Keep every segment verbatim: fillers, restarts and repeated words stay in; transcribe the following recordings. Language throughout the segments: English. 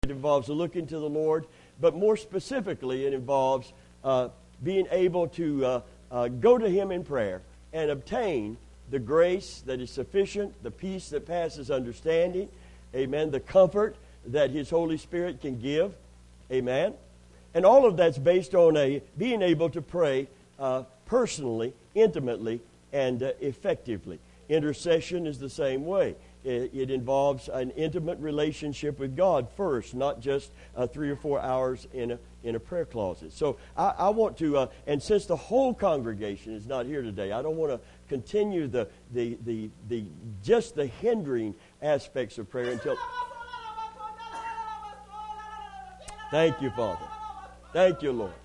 It involves looking to the Lord, but more specifically, it involves uh, being able to uh, uh, go to Him in prayer and obtain the grace that is sufficient, the peace that passes understanding, amen, the comfort that His Holy Spirit can give, amen. And all of that's based on a being able to pray uh, personally, intimately, and uh, effectively. Intercession is the same way. It, it involves an intimate relationship with God first, not just uh, three or four hours in a in a prayer closet. So I, I want to, uh, and since the whole congregation is not here today, I don't want to continue the the the the just the hindering aspects of prayer until. Thank you, Father. Thank you, Lord.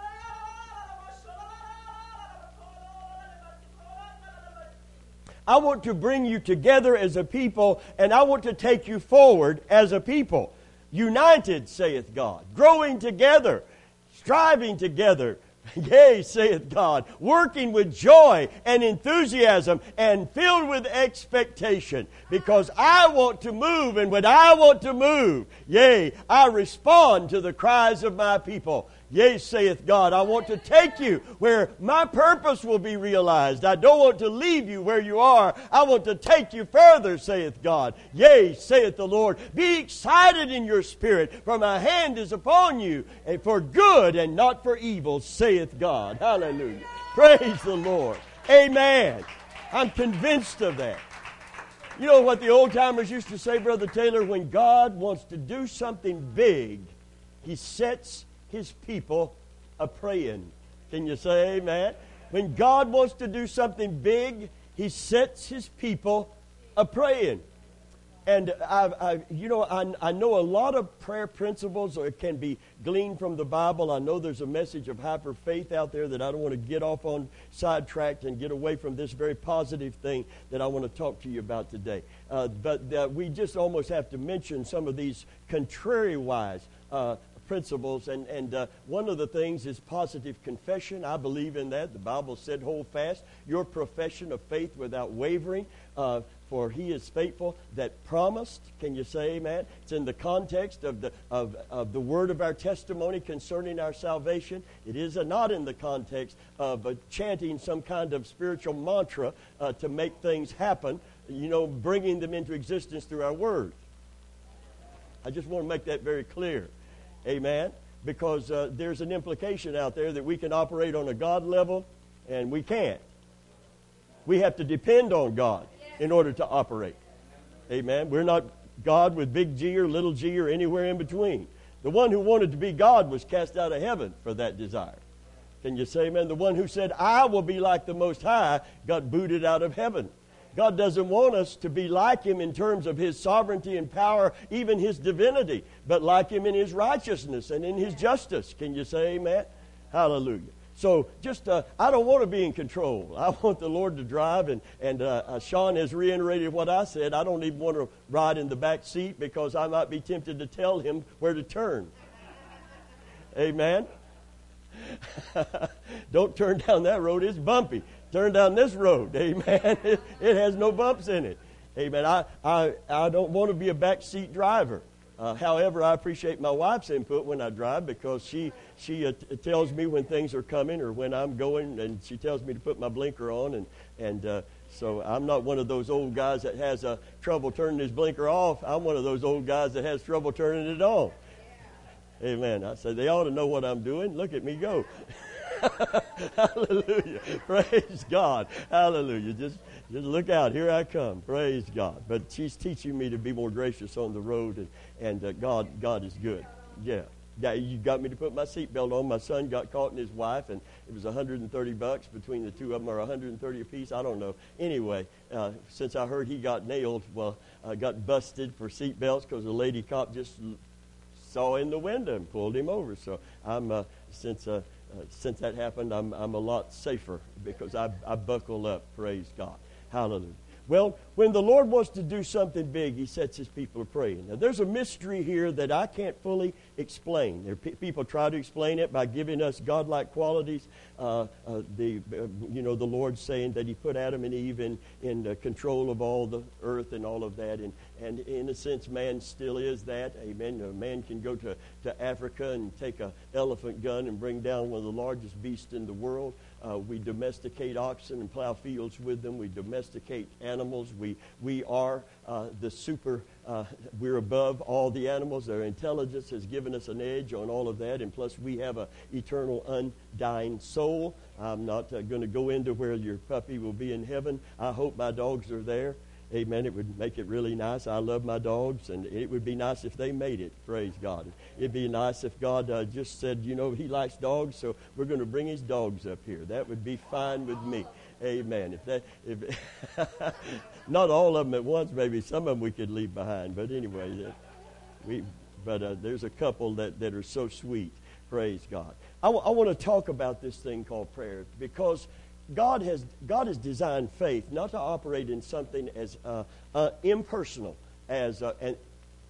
I want to bring you together as a people, and I want to take you forward as a people. United, saith God. Growing together. Striving together. Yea, saith God. Working with joy and enthusiasm and filled with expectation. Because I want to move, and when I want to move, yea, I respond to the cries of my people. Yea, saith God, I want to take you where my purpose will be realized. I don't want to leave you where you are. I want to take you further, saith God. Yea, saith the Lord, be excited in your spirit, for my hand is upon you, and for good and not for evil, saith God. Hallelujah. Praise the Lord. Amen. I'm convinced of that. You know what the old-timers used to say, Brother Taylor? When God wants to do something big, He sets His people a-praying. Can you say amen? When God wants to do something big, He sets His people a-praying. And, I, I, you know, I, I know a lot of prayer principles or it can be gleaned from the Bible. I know there's a message of hyper faith out there that I don't want to get off on sidetracked and get away from this very positive thing that I want to talk to you about today. Uh, but uh, we just almost have to mention some of these contrary-wise uh principles, and, and uh, one of the things is positive confession. I believe in that. The Bible said, hold fast your profession of faith without wavering, uh, for He is faithful that promised. Can you say amen? It's in the context of the of, of the word of our testimony concerning our salvation. It is uh, not in the context of uh, chanting some kind of spiritual mantra uh, to make things happen, you know, bringing them into existence through our words. I just want to make that very clear. Amen. Because uh, there's an implication out there that we can operate on a God level, and we can't. We have to depend on God in order to operate. Amen. We're not God with big G or little g or anywhere in between. The one who wanted to be God was cast out of heaven for that desire. Can you say amen? The one who said, I will be like the Most High, got booted out of heaven. God doesn't want us to be like Him in terms of His sovereignty and power, even His divinity, but like Him in His righteousness and in His justice. Can you say amen? Hallelujah. So just, uh, I don't want to be in control. I want the Lord to drive, and, and uh, uh, Sean has reiterated what I said. I don't even want to ride in the back seat because I might be tempted to tell him where to turn. Amen? Don't turn down that road. It's bumpy. Turn down this road. Amen. It, it has no bumps in it. Amen. I, I, I don't want to be a backseat driver. Uh, however, I appreciate my wife's input when I drive because she she uh, t- tells me when things are coming or when I'm going, and she tells me to put my blinker on. And, and uh, so I'm not one of those old guys that has uh, trouble turning his blinker off. I'm one of those old guys that has trouble turning it on. Amen. I said, they ought to know what I'm doing. Look at me go. Hallelujah. Praise God. Hallelujah. Just just look out. Here I come. Praise God. But she's teaching me to be more gracious on the road, and, and uh, God God is good. Yeah. Yeah, you got me to put my seatbelt on. My son got caught in his wife, and it was one hundred thirty bucks between the two of them, or one hundred thirty apiece. I don't know. Anyway, uh, since I heard he got nailed, well, I got busted for seatbelts because a lady cop just saw in the window and pulled him over. So I'm uh, since uh, uh, since that happened, I'm I'm a lot safer because I I buckle up. Praise God, hallelujah. Well, when the Lord wants to do something big, He sets His people to praying. Now, there's a mystery here that I can't fully explain. There, pe- people try to explain it by giving us godlike qualities. Uh, uh, the uh, you know the Lord saying that He put Adam and Eve in in uh, control of all the earth and all of that, and and in a sense, man still is that. Amen. A man can go to to Africa and take a elephant gun and bring down one of the largest beasts in the world. Uh, we domesticate oxen and plow fields with them. We domesticate animals. We we are uh, the super, uh, we're above all the animals. Their intelligence has given us an edge on all of that. And plus we have an eternal undying soul. I'm not uh, going to go into where your puppy will be in heaven. I hope my dogs are there. Amen. It would make it really nice. I love my dogs, and it would be nice if they made it. Praise God. It'd be nice if God uh, just said, you know, He likes dogs, so we're going to bring His dogs up here. That would be fine with me. Amen. If that, if not all of them at once, maybe some of them we could leave behind. But anyway, we. But uh, there's a couple that, that are so sweet. Praise God. I, w- I want to talk about this thing called prayer because God has God has designed faith not to operate in something as uh, uh, impersonal as uh, and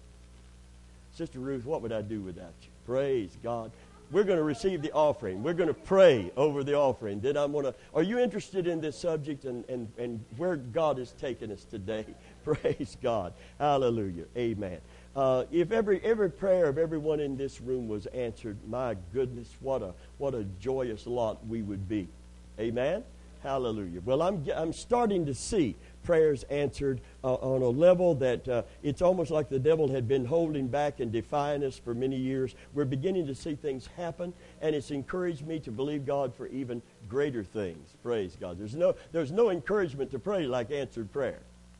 Sister Ruth, what would I do without you? Praise God. We're going to receive the offering. We're going to pray over the offering. Then I'm going to. Are you interested in this subject and, and, and where God has taken us today? Praise God. Hallelujah. Amen. Uh, if every every prayer of everyone in this room was answered, my goodness, what a what a joyous lot we would be. Amen? Hallelujah. Well, I'm I'm starting to see prayers answered uh, on a level that uh, it's almost like the devil had been holding back and defying us for many years. We're beginning to see things happen, and it's encouraged me to believe God for even greater things. Praise God. There's no there's no encouragement to pray like answered prayer.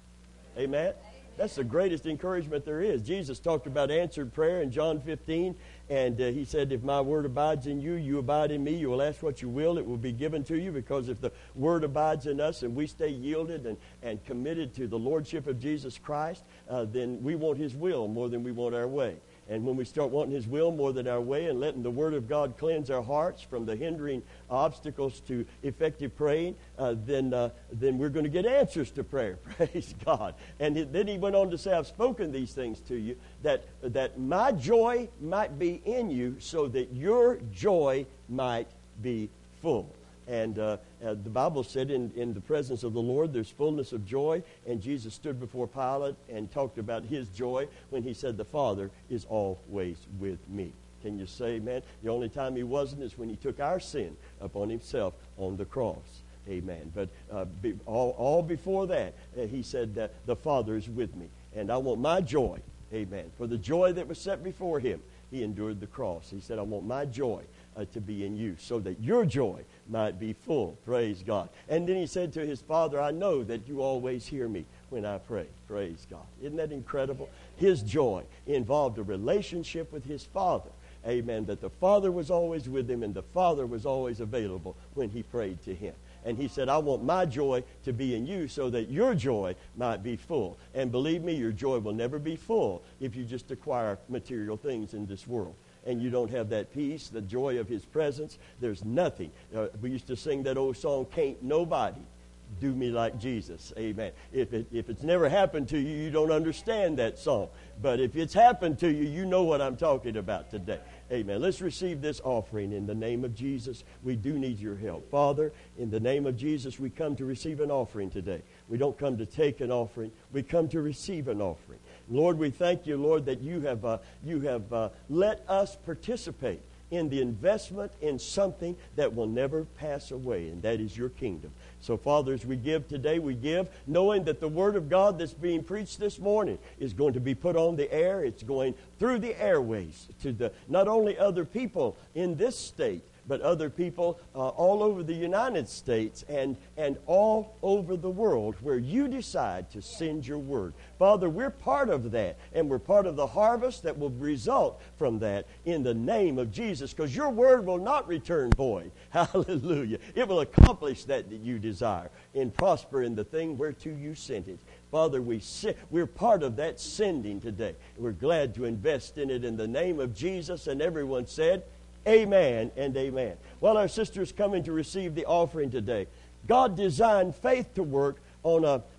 Amen? That's the greatest encouragement there is. Jesus talked about answered prayer in John fifteen, and uh, He said, if my word abides in you, you abide in me, you will ask what you will, it will be given to you, because if the word abides in us and we stay yielded and, and committed to the lordship of Jesus Christ, uh, then we want His will more than we want our way. And when we start wanting His will more than our way and letting the Word of God cleanse our hearts from the hindering obstacles to effective praying, uh, then uh, then we're going to get answers to prayer. Praise God. And then He went on to say, I've spoken these things to you, that, that my joy might be in you so that your joy might be full. And uh, uh, the Bible said in, in the presence of the Lord there's fullness of joy. And Jesus stood before Pilate and talked about His joy when He said, the Father is always with me. Can you say amen? The only time He wasn't is when He took our sin upon Himself on the cross. Amen. But uh, be, all, all before that, uh, He said that the Father is with me. And I want my joy. Amen. For the joy that was set before Him, He endured the cross. He said, I want my joy Uh, to be in you, so that your joy might be full. Praise God. And then He said to His Father, I know that you always hear me when I pray. Praise God. Isn't that incredible? His joy involved a relationship with His Father. Amen. That the Father was always with Him and the Father was always available when He prayed to Him. And He said, I want my joy to be in you so that your joy might be full. And believe me, your joy will never be full if you just acquire material things in this world. And you don't have that peace, the joy of His presence. There's nothing. Uh, we used to sing that old song, Can't Nobody Do Me Like Jesus. Amen. If it, if it's never happened to you, you don't understand that song. But if it's happened to you, you know what I'm talking about today. Amen. Let's receive this offering in the name of Jesus. We do need your help. Father, in the name of Jesus, we come to receive an offering today. We don't come to take an offering. We come to receive an offering. Lord, we thank you, Lord, that you have uh, you have uh, let us participate in the investment in something that will never pass away, and that is your kingdom. So, Father, as we give today, we give knowing that the Word of God that's being preached this morning is going to be put on the air. It's going through the airways to the not only other people in this state, but other people uh, all over the United States and, and all over the world where you decide to send your word. Father, we're part of that, and we're part of the harvest that will result from that in the name of Jesus, because your word will not return void. Hallelujah. It will accomplish that that you desire and prosper in the thing whereto you sent it. Father, we si- we're part of that sending today. We're glad to invest in it in the name of Jesus, and everyone said, amen and amen. Well, our sister's coming to receive the offering today. God designed faith to work on a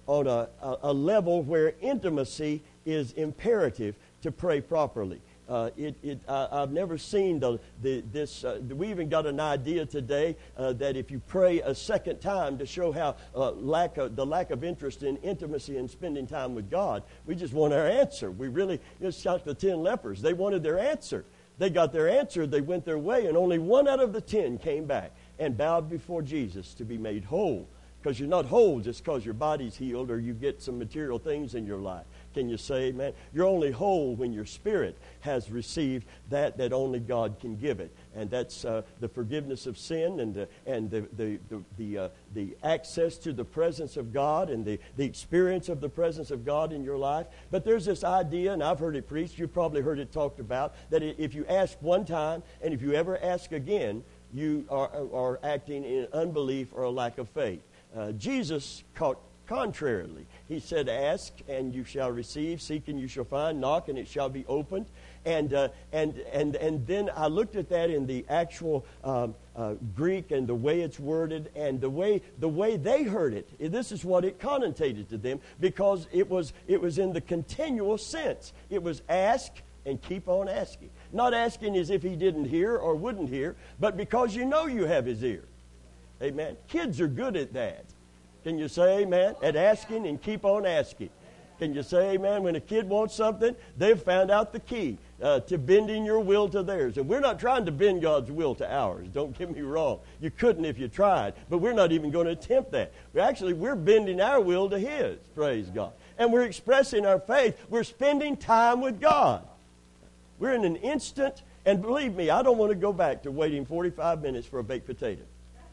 on a, a, a level where intimacy is imperative to pray properly. Uh, it, it, I, I've never seen the, the, this. Uh, we even got an idea today uh, that if you pray a second time to show how uh, lack of, the lack of interest in intimacy and spending time with God, we just want our answer. We really, it's like the ten lepers. They wanted their answer. They got their answer. They went their way, and only one out of the ten came back and bowed before Jesus to be made whole. Because you're not whole just because your body's healed or you get some material things in your life. Can you say amen? You're only whole when your spirit has received that that only God can give it. And that's uh, the forgiveness of sin and the, and the, the, the, the, uh, the access to the presence of God and the, the experience of the presence of God in your life. But there's this idea, and I've heard it preached, you've probably heard it talked about, that if you ask one time and if you ever ask again, you are, are acting in unbelief or a lack of faith. Uh, Jesus caught contrarily. He said, ask and you shall receive, seek and you shall find, knock and it shall be opened. And uh, and and and then I looked at that in the actual um, uh, Greek and the way it's worded and the way the way they heard it. This is what it connotated to them because it was it was in the continual sense. It was ask and keep on asking. Not asking as if he didn't hear or wouldn't hear, but because you know you have his ear. Amen. Kids are good at that. Can you say amen? At asking and keep on asking. Can you say amen? When a kid wants something, they've found out the key uh, to bending your will to theirs. And we're not trying to bend God's will to ours. Don't get me wrong. You couldn't if you tried. But we're not even going to attempt that. We're actually, we're bending our will to His. Praise God. And we're expressing our faith. We're spending time with God. We're in an instant. And believe me, I don't want to go back to waiting forty-five minutes for a baked potato.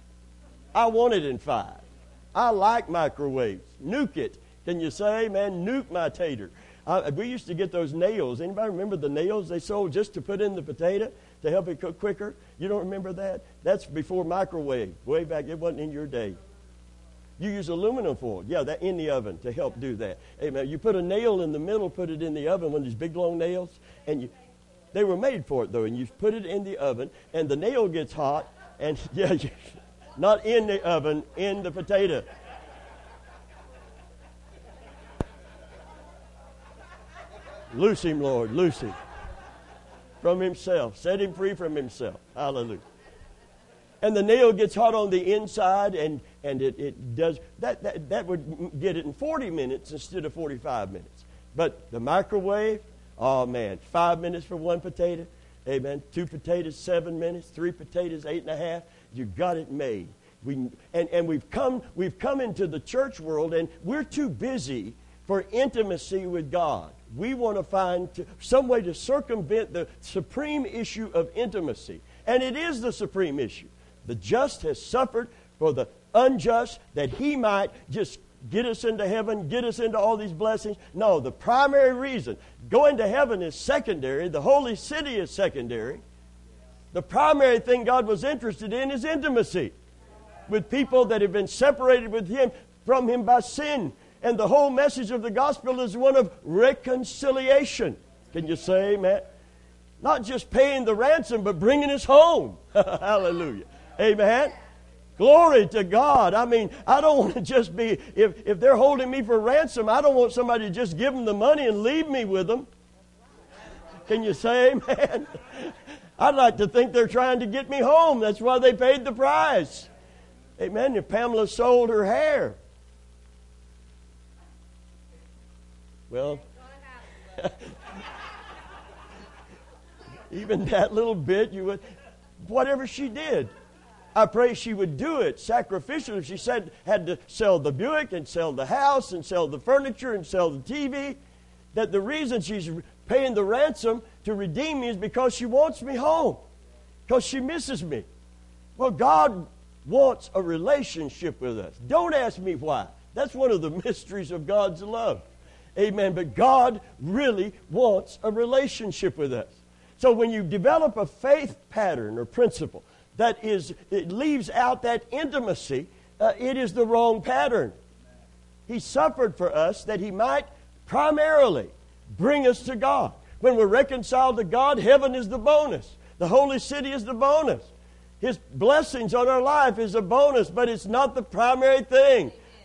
I want it in five. I like microwaves. Nuke it. Can you say, man, nuke my tater? Uh, we used to get those nails. Anybody remember the nails they sold just to put in the potato to help it cook quicker? You don't remember that? That's before microwave. Way back, it wasn't in your day. You use aluminum foil. Yeah, that in the oven to help do that. Hey, man, you put a nail in the middle, put it in the oven, one of these big long nails, and you, they were made for it, though, and you put it in the oven, and the nail gets hot, and yeah, you, not in the oven, in the potato. Loose him, Lord, loose him from himself. Set him free from himself. Hallelujah. And the nail gets hot on the inside, and, and it, it does, that, that, that would get it in forty minutes instead of forty-five minutes. But the microwave, oh man, five minutes for one potato. Amen. Two potatoes, seven minutes. Three potatoes, eight and a half. You got it made. We and, and we've come we've come into the church world, and we're too busy for intimacy with God. We want to find to, some way to circumvent the supreme issue of intimacy. And it is the supreme issue. The just has suffered for the unjust that he might just get us into heaven, get us into all these blessings. No, the primary reason, going to heaven is secondary. The holy city is secondary. The primary thing God was interested in is intimacy with people that have been separated with Him from Him by sin. And the whole message of the gospel is one of reconciliation. Can you say amen? Not just paying the ransom, but bringing us home. Hallelujah. Amen. Glory to God. I mean, I don't want to just be, if, if they're holding me for ransom, I don't want somebody to just give them the money and leave me with them. Can you say amen? I'd like to think they're trying to get me home. That's why they paid the price. Amen. If Pamela sold her hair. Well, even that little bit, you would, whatever she did, I pray she would do it sacrificially. She said had to sell the Buick and sell the house and sell the furniture and sell the T V. That the reason she's paying the ransom to redeem me is because she wants me home, because she misses me. Well, God wants a relationship with us. Don't ask me why. That's one of the mysteries of God's love. Amen. But God really wants a relationship with us. So when you develop a faith pattern or principle that is, it leaves out that intimacy, uh, it is the wrong pattern. He suffered for us that He might primarily bring us to God. When we're reconciled to God, heaven is the bonus. The holy city is the bonus. His blessings on our life is a bonus, but it's not the primary thing.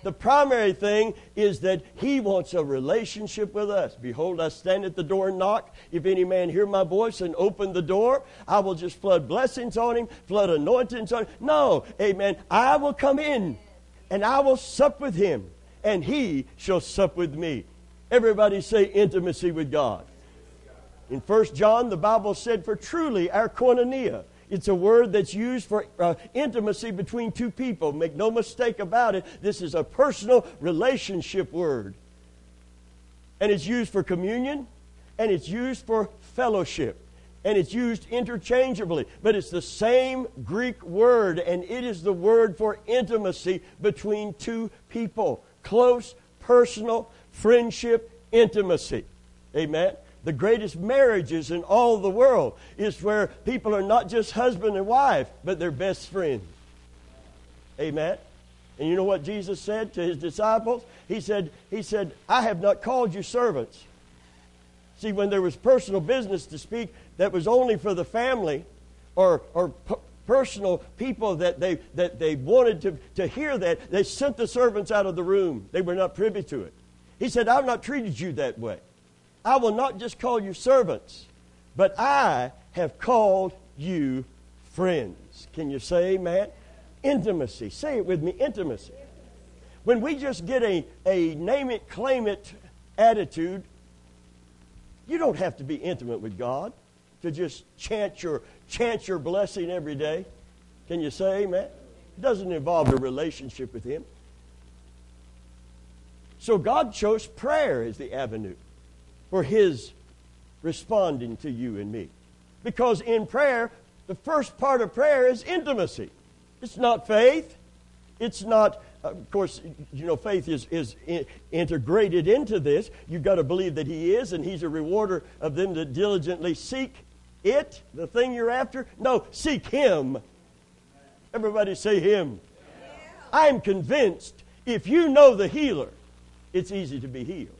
The primary thing is that He wants a relationship with us. Behold, I stand at the door and knock. If any man hear my voice and open the door, I will just flood blessings on him, flood anointings on him. No, amen. I will come in and I will sup with him, and he shall sup with me. Everybody say intimacy with God. In First John, the Bible said, for truly our koinonia. It's a word that's used for uh, intimacy between two people. Make no mistake about it. This is a personal relationship word. And it's used for communion, and it's used for fellowship. And it's used interchangeably. But it's the same Greek word, and it is the word for intimacy between two people. Close, personal, friendship, intimacy. Amen? The greatest marriages in all the world is where people are not just husband and wife, but they're best friends. Amen? And you know what Jesus said to His disciples? He said, He said, I have not called you servants. See, when there was personal business to speak that was only for the family or, or p- personal people that they, that they wanted to, to hear that, they sent the servants out of the room. They were not privy to it. He said, I've not treated you that way. I will not just call you servants, but I have called you friends. Can you say amen? Intimacy. Say it with me, intimacy. When we just get a, a name it, claim it attitude, you don't have to be intimate with God to just chant your, chant your blessing every day. Can you say amen? It doesn't involve a relationship with Him. So God chose prayer as the avenue for His responding to you and me. Because in prayer, the first part of prayer is intimacy. It's not faith. It's not, uh, of course, you know, faith is, is in, integrated into this. You've got to believe that He is, and He's a rewarder of them that diligently seek it, the thing you're after. No, seek Him. Everybody say Him. Yeah. I'm convinced if you know the healer, it's easy to be healed.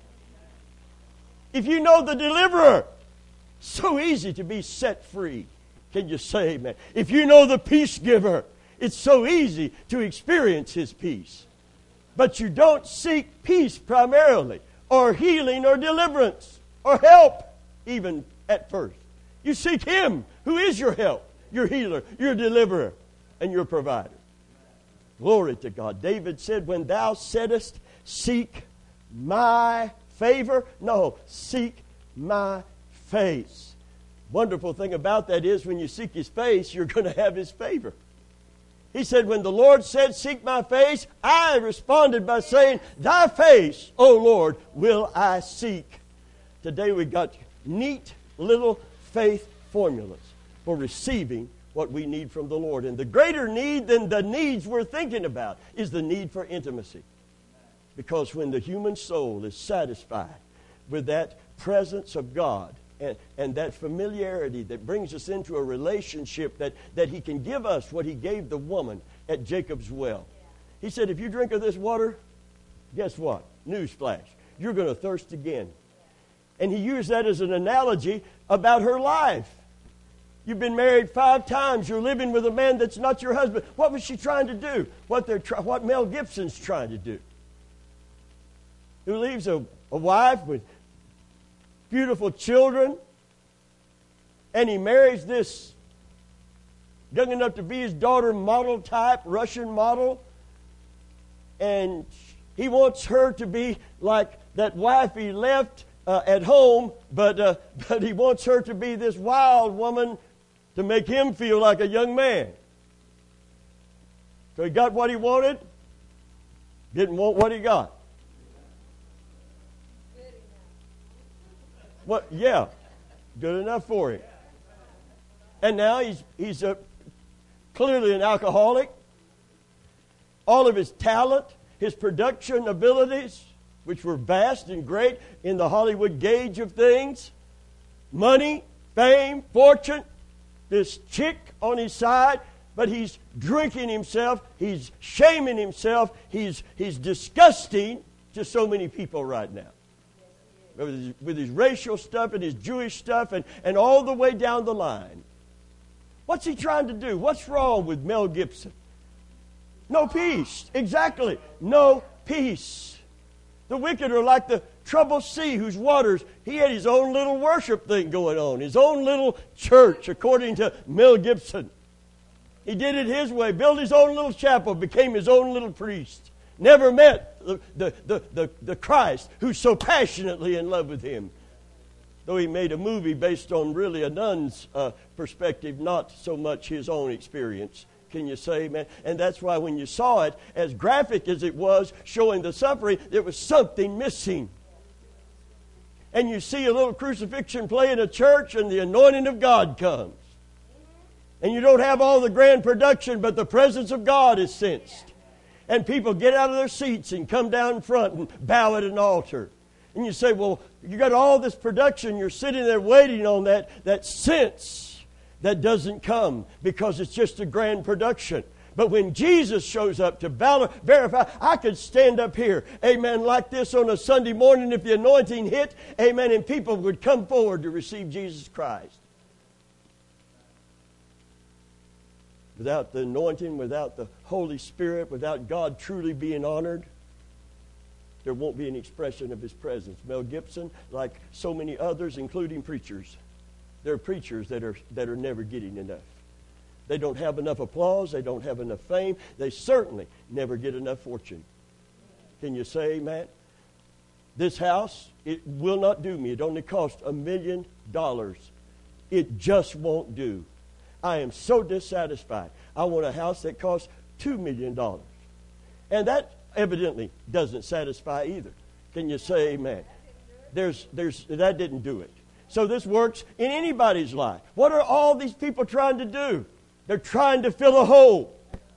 If you know the deliverer, so easy to be set free. Can you say amen? If you know the peace giver, it's so easy to experience His peace. But you don't seek peace primarily, or healing, or deliverance, or help, even at first. You seek Him, who is your help, your healer, your deliverer, and your provider. Glory to God. David said, when thou saidest, seek my favor, no, seek my face. Wonderful thing about that is when you seek His face, you're going to have His favor. He said, when the Lord said, seek my face, I responded by saying, thy face, O Lord, will I seek. Today we got neat little faith formulas for receiving what we need from the Lord. And the greater need than the needs we're thinking about is the need for intimacy. Because when the human soul is satisfied with that presence of God and, and that familiarity that brings us into a relationship that, that He can give us what He gave the woman at Jacob's well. He said, if you drink of this water, guess what? Newsflash. You're going to thirst again. And He used that as an analogy about her life. You've been married five times. You're living with a man that's not your husband. What was she trying to do? What, they're try- what Mel Gibson's trying to do. Who leaves a, a wife with beautiful children, and he marries this young enough to be his daughter model type, Russian model, and he wants her to be like that wife he left uh, at home, but, uh, but he wants her to be this wild woman to make him feel like a young man. So he got what he wanted, didn't want what he got. What? Yeah, good enough for him. And now he's he's a, clearly an alcoholic. All of his talent, his production abilities, which were vast and great in the Hollywood gauge of things, money, fame, fortune, this chick on his side, but he's drinking himself, he's shaming himself, he's he's disgusting to so many people right now. With his, with his racial stuff and his Jewish stuff and, and all the way down the line. What's he trying to do? What's wrong with Mel Gibson? No peace. Exactly. No peace. The wicked are like the troubled sea whose waters, he had his own little worship thing going on, his own little church, according to Mel Gibson. He did it his way, built his own little chapel, became his own little priest. Never met the, the, the, the, the Christ who's so passionately in love with him. Though he made a movie based on really a nun's uh, perspective, not so much his own experience. Can you say amen? And that's why when you saw it, as graphic as it was, showing the suffering, there was something missing. And you see a little crucifixion play in a church and the anointing of God comes. And you don't have all the grand production, but the presence of God is sensed. And people get out of their seats and come down front and bow at an altar. And you say, well, you got all this production, you're sitting there waiting on that, that sense that doesn't come because it's just a grand production. But when Jesus shows up to val- verify, I could stand up here, amen, like this on a Sunday morning if the anointing hit, amen, and people would come forward to receive Jesus Christ. Without the anointing, without the Holy Spirit, without God truly being honored, there won't be an expression of His presence. Mel Gibson, like so many others, including preachers, there are preachers that are that are never getting enough. They don't have enough applause. They don't have enough fame. They certainly never get enough fortune. Can you say amen? This house, it will not do me. It only cost a million dollars. It just won't do. I am so dissatisfied. I want a house that costs two million dollars. And that evidently doesn't satisfy either. Can you say amen? There's, there's, that didn't do it. So this works in anybody's life. What are all these people trying to do? They're trying to fill a hole.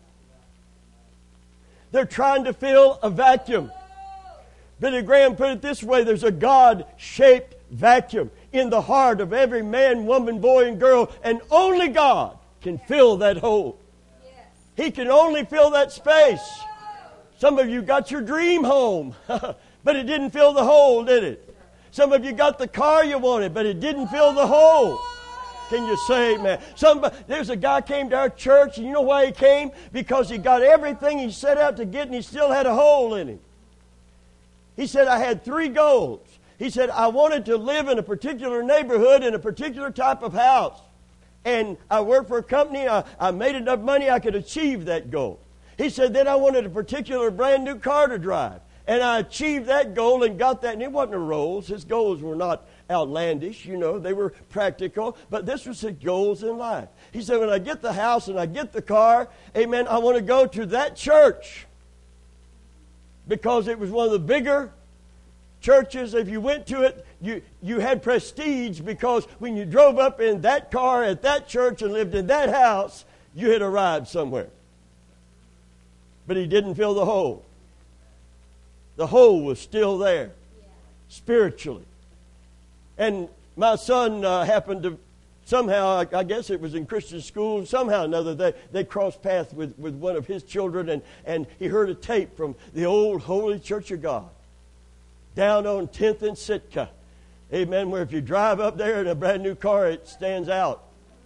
They're trying to fill a vacuum. Billy Graham put it this way: there's a God-shaped vacuum in the heart of every man, woman, boy, and girl, and only God can fill that hole. He can only fill that space. Some of you got your dream home, but it didn't fill the hole, did it? Some of you got the car you wanted, but it didn't fill the hole. Can you say amen? Somebody, there's a guy came to our church, and you know why he came? Because he got everything he set out to get, and he still had a hole in him. He said, I had three goals. He said, I wanted to live in a particular neighborhood in a particular type of house. And I worked for a company. I, I made enough money I could achieve that goal. He said, then I wanted a particular brand new car to drive. And I achieved that goal and got that. And it wasn't a Rolls. His goals were not outlandish, you know. They were practical. But this was his goals in life. He said, when I get the house and I get the car, amen, I want to go to that church. Because it was one of the bigger churches. If you went to it, you, you had prestige, because when you drove up in that car at that church and lived in that house, you had arrived somewhere. But he didn't fill the hole. The hole was still there, spiritually. And my son uh, happened to, somehow, I, I guess it was in Christian school, somehow or another, they, they crossed paths with, with one of his children, and, and he heard a tape from the old Holy Church of God down on tenth and Sitka. Amen, where if you drive up there in a brand new car, it stands out.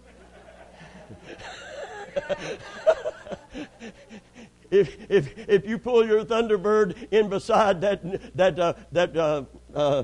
If if if you pull your Thunderbird in beside that that uh, that uh, uh,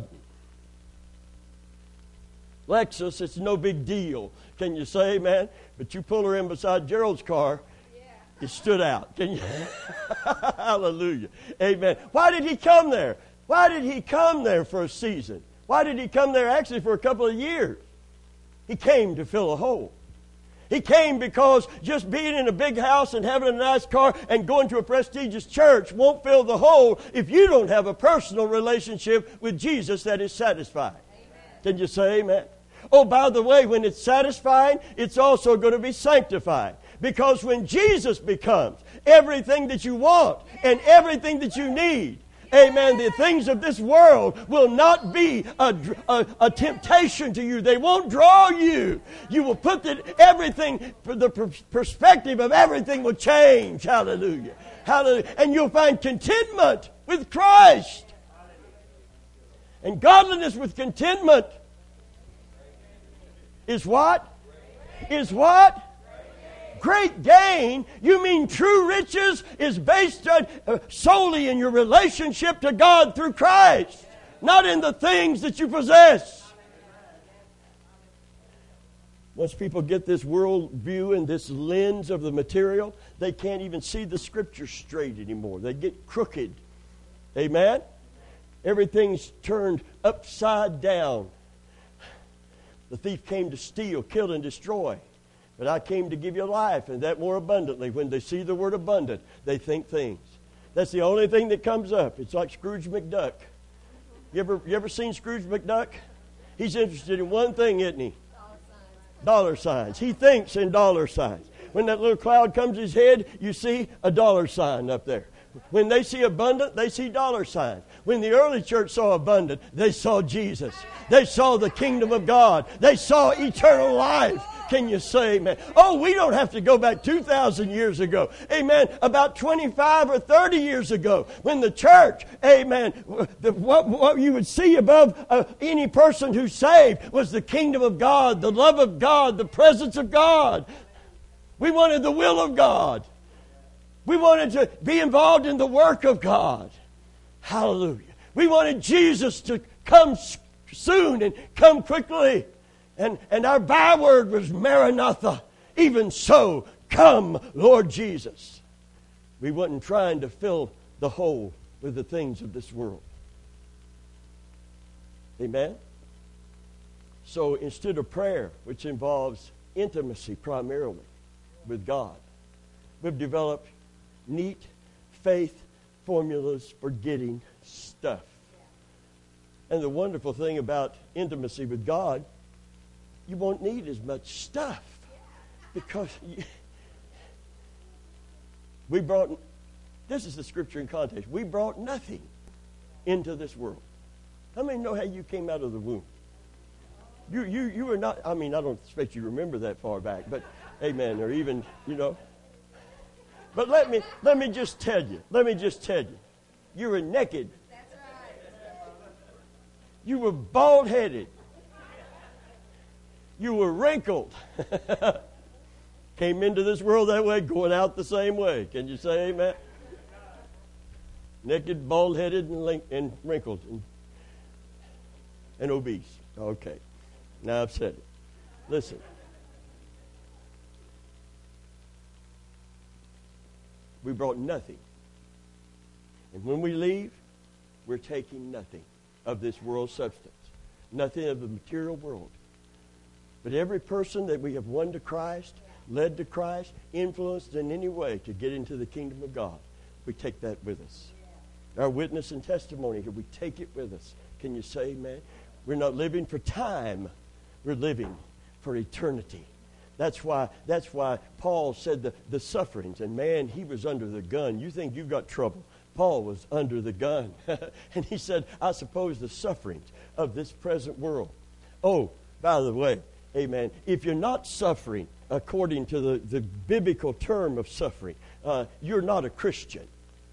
Lexus, it's no big deal. Can you say amen? But you pull her in beside Gerald's car, yeah. It stood out. Can you? Hallelujah, amen. Why did he come there? Why did he come there for a season? Why did he come there actually for a couple of years? He came to fill a hole. He came because just being in a big house and having a nice car and going to a prestigious church won't fill the hole if you don't have a personal relationship with Jesus that is satisfying. Amen. Can you say amen? Oh, by the way, when it's satisfying, it's also going to be sanctifying. Because when Jesus becomes everything that you want and everything that you need, amen, the things of this world will not be a, a, a temptation to you. They won't draw you. You will put that everything, the perspective of everything will change. Hallelujah. Hallelujah. And you'll find contentment with Christ. And godliness with contentment is what? Is what? great gain, you mean true riches is based on, uh, solely in your relationship to God through Christ, not in the things that you possess. Once people get this world view and this lens of the material, they can't even see the Scripture straight anymore. They get crooked. Amen? Everything's turned upside down. The thief came to steal, kill, and destroy. But I came to give you life, and that more abundantly. When they see the word abundant, they think things. That's the only thing that comes up. It's like Scrooge McDuck. You ever, you ever seen Scrooge McDuck? He's interested in one thing, isn't he? Dollar signs. He thinks in dollar signs. When that little cloud comes to his head, you see a dollar sign up there. When they see abundant, they see dollar signs. When the early church saw abundant, they saw Jesus. They saw the kingdom of God. They saw eternal life. Can you say amen? Oh, we don't have to go back two thousand years ago. Amen. About twenty-five or thirty years ago, when the church, amen, the, what, what you would see above uh, any person who's saved was the kingdom of God, the love of God, the presence of God. We wanted the will of God. We wanted to be involved in the work of God. Hallelujah. We wanted Jesus to come soon and come quickly. And, and our byword was Maranatha. Even so, come, Lord Jesus. We wasn't trying to fill the hole with the things of this world. Amen? So instead of prayer, which involves intimacy primarily with God, we've developed neat faith formulas for getting stuff. And the wonderful thing about intimacy with God, you won't need as much stuff, because you, we brought, this is the scripture in context, we brought nothing into this world. How many know how you came out of the womb? You you you were not, I mean, I don't expect you to remember that far back, but amen, or even, you know. But let me let me just tell you, let me just tell you, you were naked. That's right. You were bald-headed. You were wrinkled. Came into this world that way, going out the same way. Can you say amen? Naked, bald-headed, and, link- and wrinkled, and, and obese. Okay. Now I've said it. Listen. We brought nothing. And when we leave, we're taking nothing of this world's substance. Nothing of the material world. But every person that we have won to Christ, led to Christ, influenced in any way to get into the kingdom of God, we take that with us. Our witness and testimony here, we take it with us. Can you say amen? We're not living for time. We're living for eternity. That's why, that's why Paul said the, the sufferings. And man, he was under the gun. You think you've got trouble. Paul was under the gun. And he said, I suppose the sufferings of this present world. Oh, by the way, amen, if you're not suffering according to the, the biblical term of suffering, uh, you're not a Christian.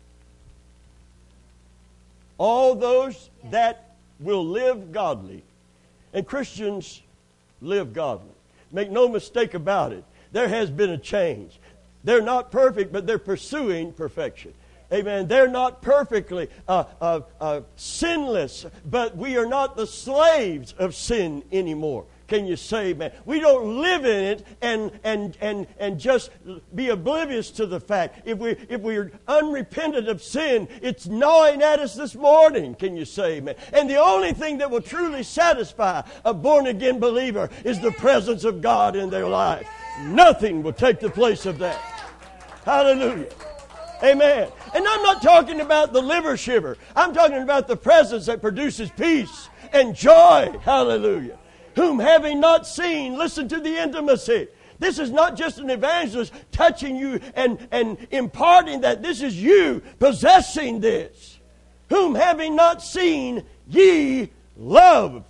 All those that will live godly, and Christians live godly. Make no mistake about it. There has been a change. They're not perfect, but they're pursuing perfection. Amen. They're not perfectly uh, uh, uh, sinless, but we are not the slaves of sin anymore. Can you say amen? We don't live in it and and and and just be oblivious to the fact. If we if we're unrepentant of sin, it's gnawing at us this morning. Can you say amen? And the only thing that will truly satisfy a born-again believer is the presence of God in their life. Nothing will take the place of that. Hallelujah. Amen. And I'm not talking about the liver shiver. I'm talking about the presence that produces peace and joy. Hallelujah. Whom having not seen, listen to the intimacy. This is not just an evangelist touching you and, and imparting that. This is you possessing this. Whom having not seen, ye love.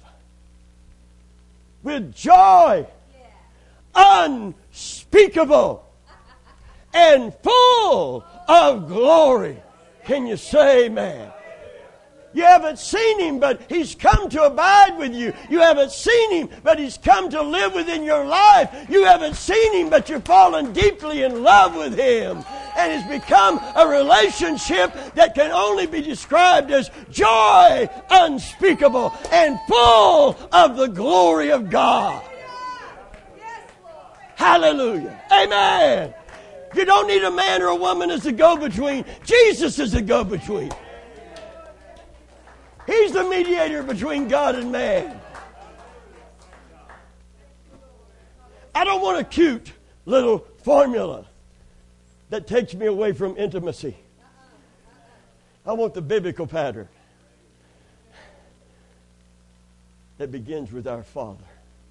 With joy unspeakable and full of glory. Can you say amen? You haven't seen Him, but He's come to abide with you. You haven't seen Him, but He's come to live within your life. You haven't seen Him, but you're fallen deeply in love with Him. And it's become a relationship that can only be described as joy unspeakable and full of the glory of God. Hallelujah. Amen. You don't need a man or a woman as a go-between. Jesus is a go-between. He's the mediator between God and man. I don't want a cute little formula that takes me away from intimacy. I want the biblical pattern that begins with our Father,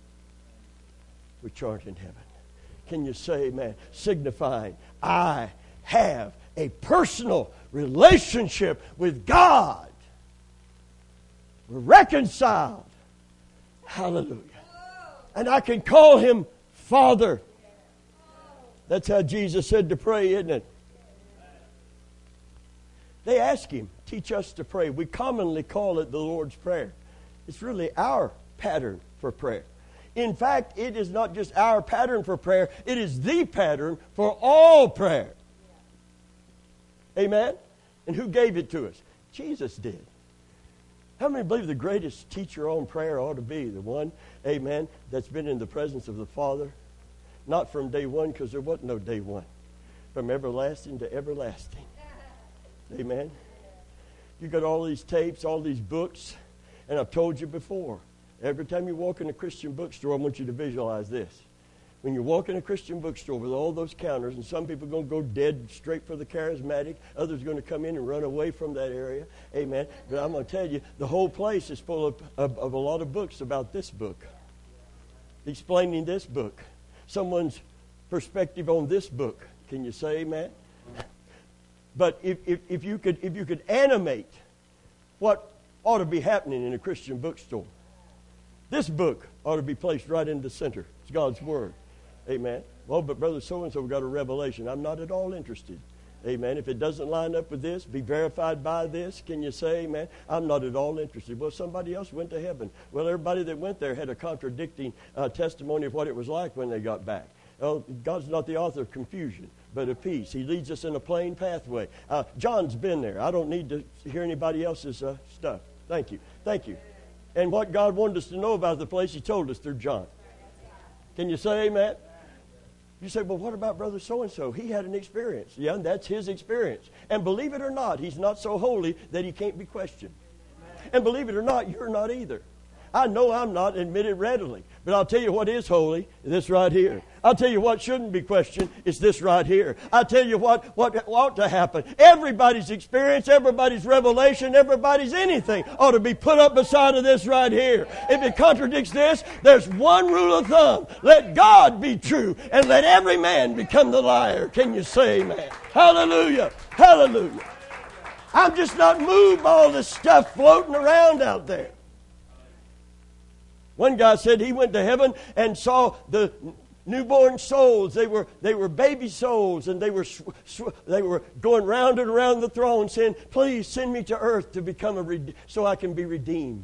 which art in heaven. Can you say amen? Signifying, I have a personal relationship with God. We're reconciled. Hallelujah. And I can call Him Father. That's how Jesus said to pray, isn't it? They ask Him, teach us to pray. We commonly call it the Lord's Prayer. It's really our pattern for prayer. In fact, it is not just our pattern for prayer, it is the pattern for all prayer. Amen? And who gave it to us? Jesus did. How many believe the greatest teacher on prayer ought to be the one, amen, that's been in the presence of the Father? Not from day one, because there wasn't no day one. From everlasting to everlasting. Amen? You got all these tapes, all these books, and I've told you before, every time you walk in a Christian bookstore, I want you to visualize this. When you walk in a Christian bookstore with all those counters, and some people are going to go dead straight for the charismatic, others are going to come in and run away from that area. Amen. But I'm going to tell you, the whole place is full of, of, of a lot of books about this book, explaining this book, someone's perspective on this book. Can you say amen? But if, if, if you could if you could animate what ought to be happening in a Christian bookstore, this book ought to be placed right in the center. It's God's Word. Amen. Well, but Brother so-and-so got a revelation. I'm not at all interested. Amen. If it doesn't line up with this, be verified by this, can you say amen? I'm not at all interested. Well, somebody else went to heaven. Well, everybody that went there had a contradicting uh, testimony of what it was like when they got back. Oh, God's not the author of confusion, but of peace. He leads us in a plain pathway. Uh, John's been there. I don't need to hear anybody else's uh, stuff. Thank you. Thank you. And what God wanted us to know about the place, He told us through John. Can you say amen? You say, well, what about Brother so-and-so? He had an experience. Yeah, and that's his experience. And believe it or not, he's not so holy that he can't be questioned. And believe it or not, you're not either. I know I'm not, admit it readily. But I'll tell you what is holy, this right here. I'll tell you what shouldn't be questioned, it's this right here. I'll tell you what, what ought to happen. Everybody's experience, everybody's revelation, everybody's anything ought to be put up beside of this right here. If it contradicts this, there's one rule of thumb. Let God be true and let every man become the liar. Can you say amen? Hallelujah. Hallelujah. I'm just not moved by all this stuff floating around out there. One guy said he went to heaven and saw the newborn souls. They were they were baby souls, and they were sw- sw- they were going round and around the throne, saying, "Please send me to earth to become a rede- so I can be redeemed."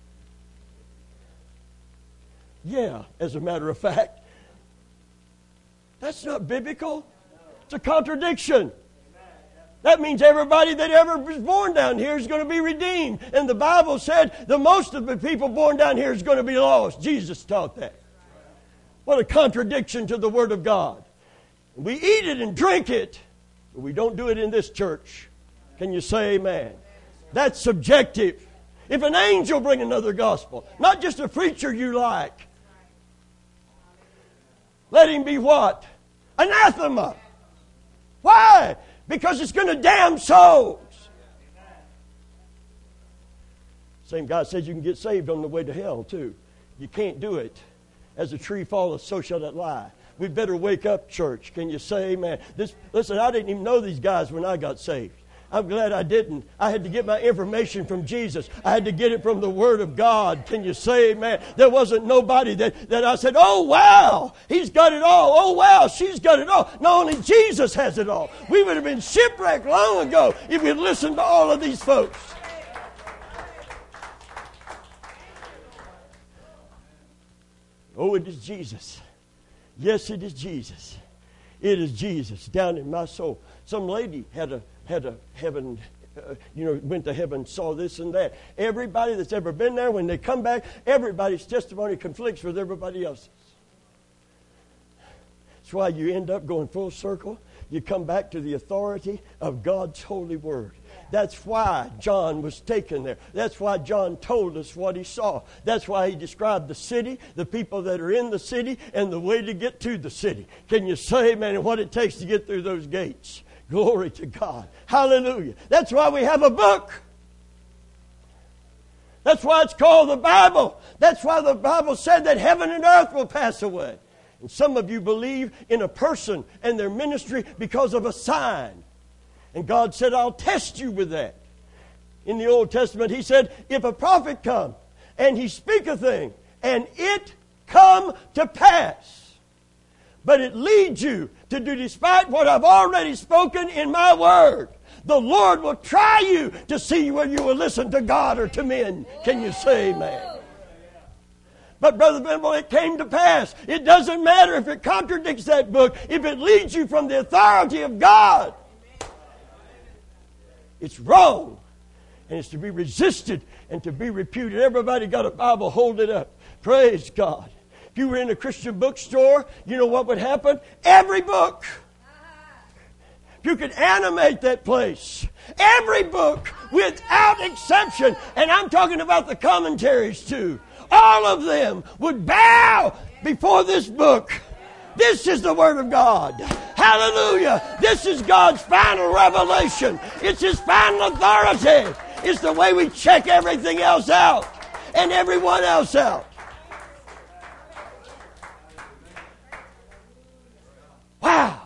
Yeah, as a matter of fact, that's not biblical. It's a contradiction. That means everybody that ever was born down here is going to be redeemed. And the Bible said the most of the people born down here is going to be lost. Jesus taught that. What a contradiction to the Word of God. We eat it and drink it, but we don't do it in this church. Can you say amen? That's subjective. If an angel bring another gospel, not just a preacher you like, let him be what? Anathema. Why? Because it's going to damn souls. Same God says you can get saved on the way to hell too. You can't do it. As a tree falleth, so shall it lie. We'd better wake up, church. Can you say amen? This, listen, I didn't even know these guys when I got saved. I'm glad I didn't. I had to get my information from Jesus. I had to get it from the Word of God. Can you say amen? There wasn't nobody that, that I said, oh, wow, he's got it all. Oh, wow, she's got it all. Not only Jesus has it all. We would have been shipwrecked long ago if we'd listened to all of these folks. Oh, it is Jesus. Yes, it is Jesus. It is Jesus down in my soul. Some lady had a had a heaven, uh, you know, went to heaven, saw this and that. Everybody that's ever been there, when they come back, everybody's testimony conflicts with everybody else's. That's why you end up going full circle. You come back to the authority of God's holy word. That's why John was taken there. That's why John told us what he saw. That's why he described the city, the people that are in the city, and the way to get to the city. Can you say, amen, and what it takes to get through those gates? Glory to God. Hallelujah. That's why we have a book. That's why it's called the Bible. That's why the Bible said that heaven and earth will pass away. And some of you believe in a person and their ministry because of a sign. And God said, I'll test you with that. In the Old Testament, he said, if a prophet come and he speak a thing and it come to pass, but it leads you to do despite what I've already spoken in my word, the Lord will try you to see whether you will listen to God or to men. Can you say amen? But Brother Venable, it came to pass. It doesn't matter if it contradicts that book, if it leads you from the authority of God. It's wrong. And it's to be resisted and to be reputed. Everybody got a Bible, hold it up. Praise God. If you were in a Christian bookstore, you know what would happen? Every book. If you could animate that place. Every book, without exception. And I'm talking about the commentaries too. All of them would bow before this book. This is the Word of God. Hallelujah. This is God's final revelation. It's His final authority. It's the way we check everything else out and everyone else out. Wow.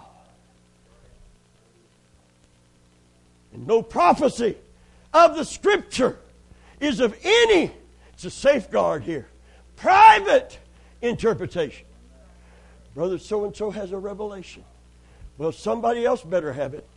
And no prophecy of the Scripture is of any, it's a safeguard here, private interpretation. Brother so-and-so has a revelation. Well, somebody else better have it.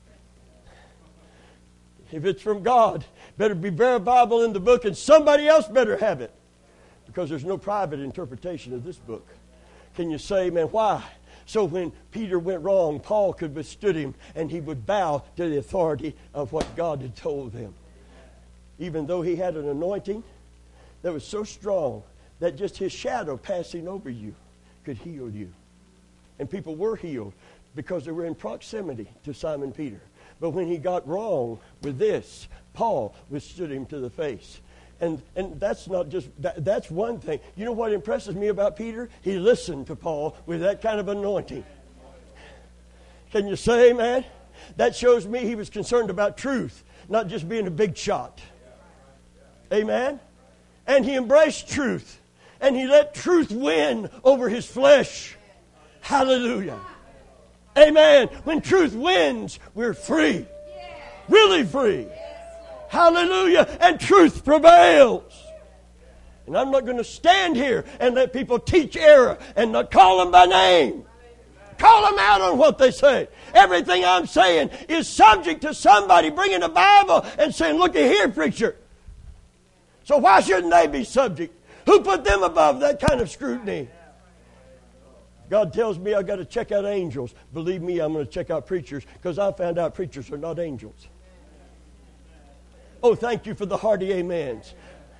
If it's from God, better be bare Bible in the book, and somebody else better have it. Because there's no private interpretation of this book. Can you say, man, why? So when Peter went wrong, Paul could withstood him, and he would bow to the authority of what God had told him. Even though he had an anointing that was so strong that just his shadow passing over you could heal you. And people were healed because they were in proximity to Simon Peter. But when he got wrong with this, Paul withstood him to the face. And and that's not just, that, that's one thing. You know what impresses me about Peter? He listened to Paul with that kind of anointing. Can you say amen? That shows me he was concerned about truth, not just being a big shot. Amen? And he embraced truth. And he let truth win over his flesh. Hallelujah. Amen. When truth wins, we're free. Really free. Hallelujah. And truth prevails. And I'm not going to stand here and let people teach error and not call them by name. Call them out on what they say. Everything I'm saying is subject to somebody bringing a Bible and saying, look at here, preacher. So why shouldn't they be subject? Who put them above that kind of scrutiny? God tells me I've got to check out angels. Believe me, I'm going to check out preachers because I found out preachers are not angels. Oh, thank you for the hearty amens.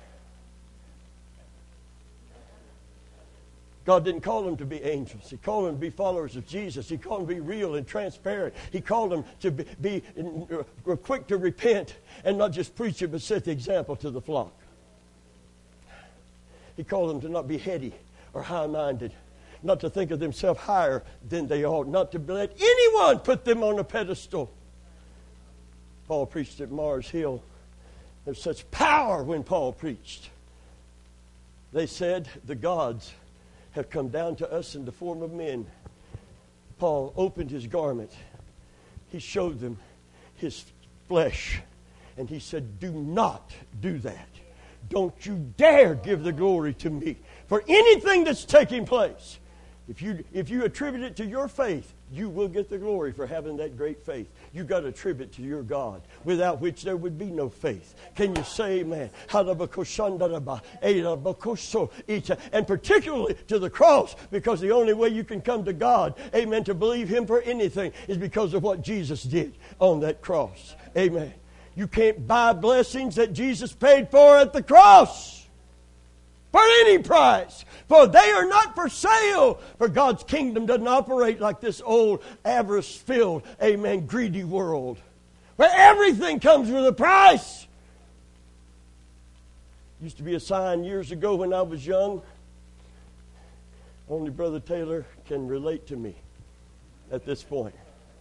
God didn't call them to be angels. He called them to be followers of Jesus. He called them to be real and transparent. He called them to be, be uh, quick to repent and not just preach it, but set the example to the flock. He called them to not be heady or high-minded, not to think of themselves higher than they ought, not to let anyone put them on a pedestal. Paul preached at Mars Hill. There's such power when Paul preached. They said the gods have come down to us in the form of men. Paul opened his garment. He showed them his flesh. And he said, do not do that. Don't you dare give the glory to me for anything that's taking place. If you, if you attribute it to your faith, you will get the glory for having that great faith. You've got to attribute it to your God, without which there would be no faith. Can you say amen? And particularly to the cross, because the only way you can come to God, amen, to believe Him for anything is because of what Jesus did on that cross. Amen. You can't buy blessings that Jesus paid for at the cross for any price, for they are not for sale. For God's kingdom doesn't operate like this old avarice-filled, amen, greedy world, where everything comes with a price. Used to be a sign years ago when I was young. Only Brother Taylor can relate to me at this point.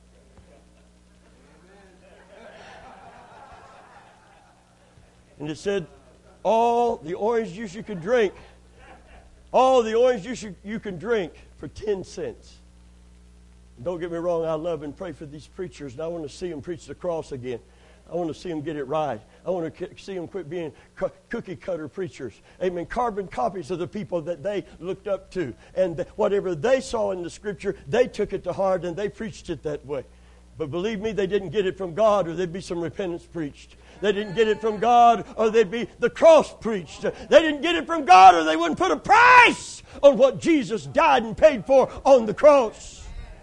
And it said, all the orange juice you can drink, all the orange juice you, you can drink for ten cents. Don't get me wrong, I love and pray for these preachers, and I want to see them preach the cross again. I want to see them get it right. I want to see them quit being cookie cutter preachers. Amen. Carbon copies of the people that they looked up to. And whatever they saw in the Scripture, they took it to heart and they preached it that way. But believe me, they didn't get it from God, or there'd be some repentance preached. They didn't get it from God, or there'd be the cross preached. They didn't get it from God, or they wouldn't put a price on what Jesus died and paid for on the cross.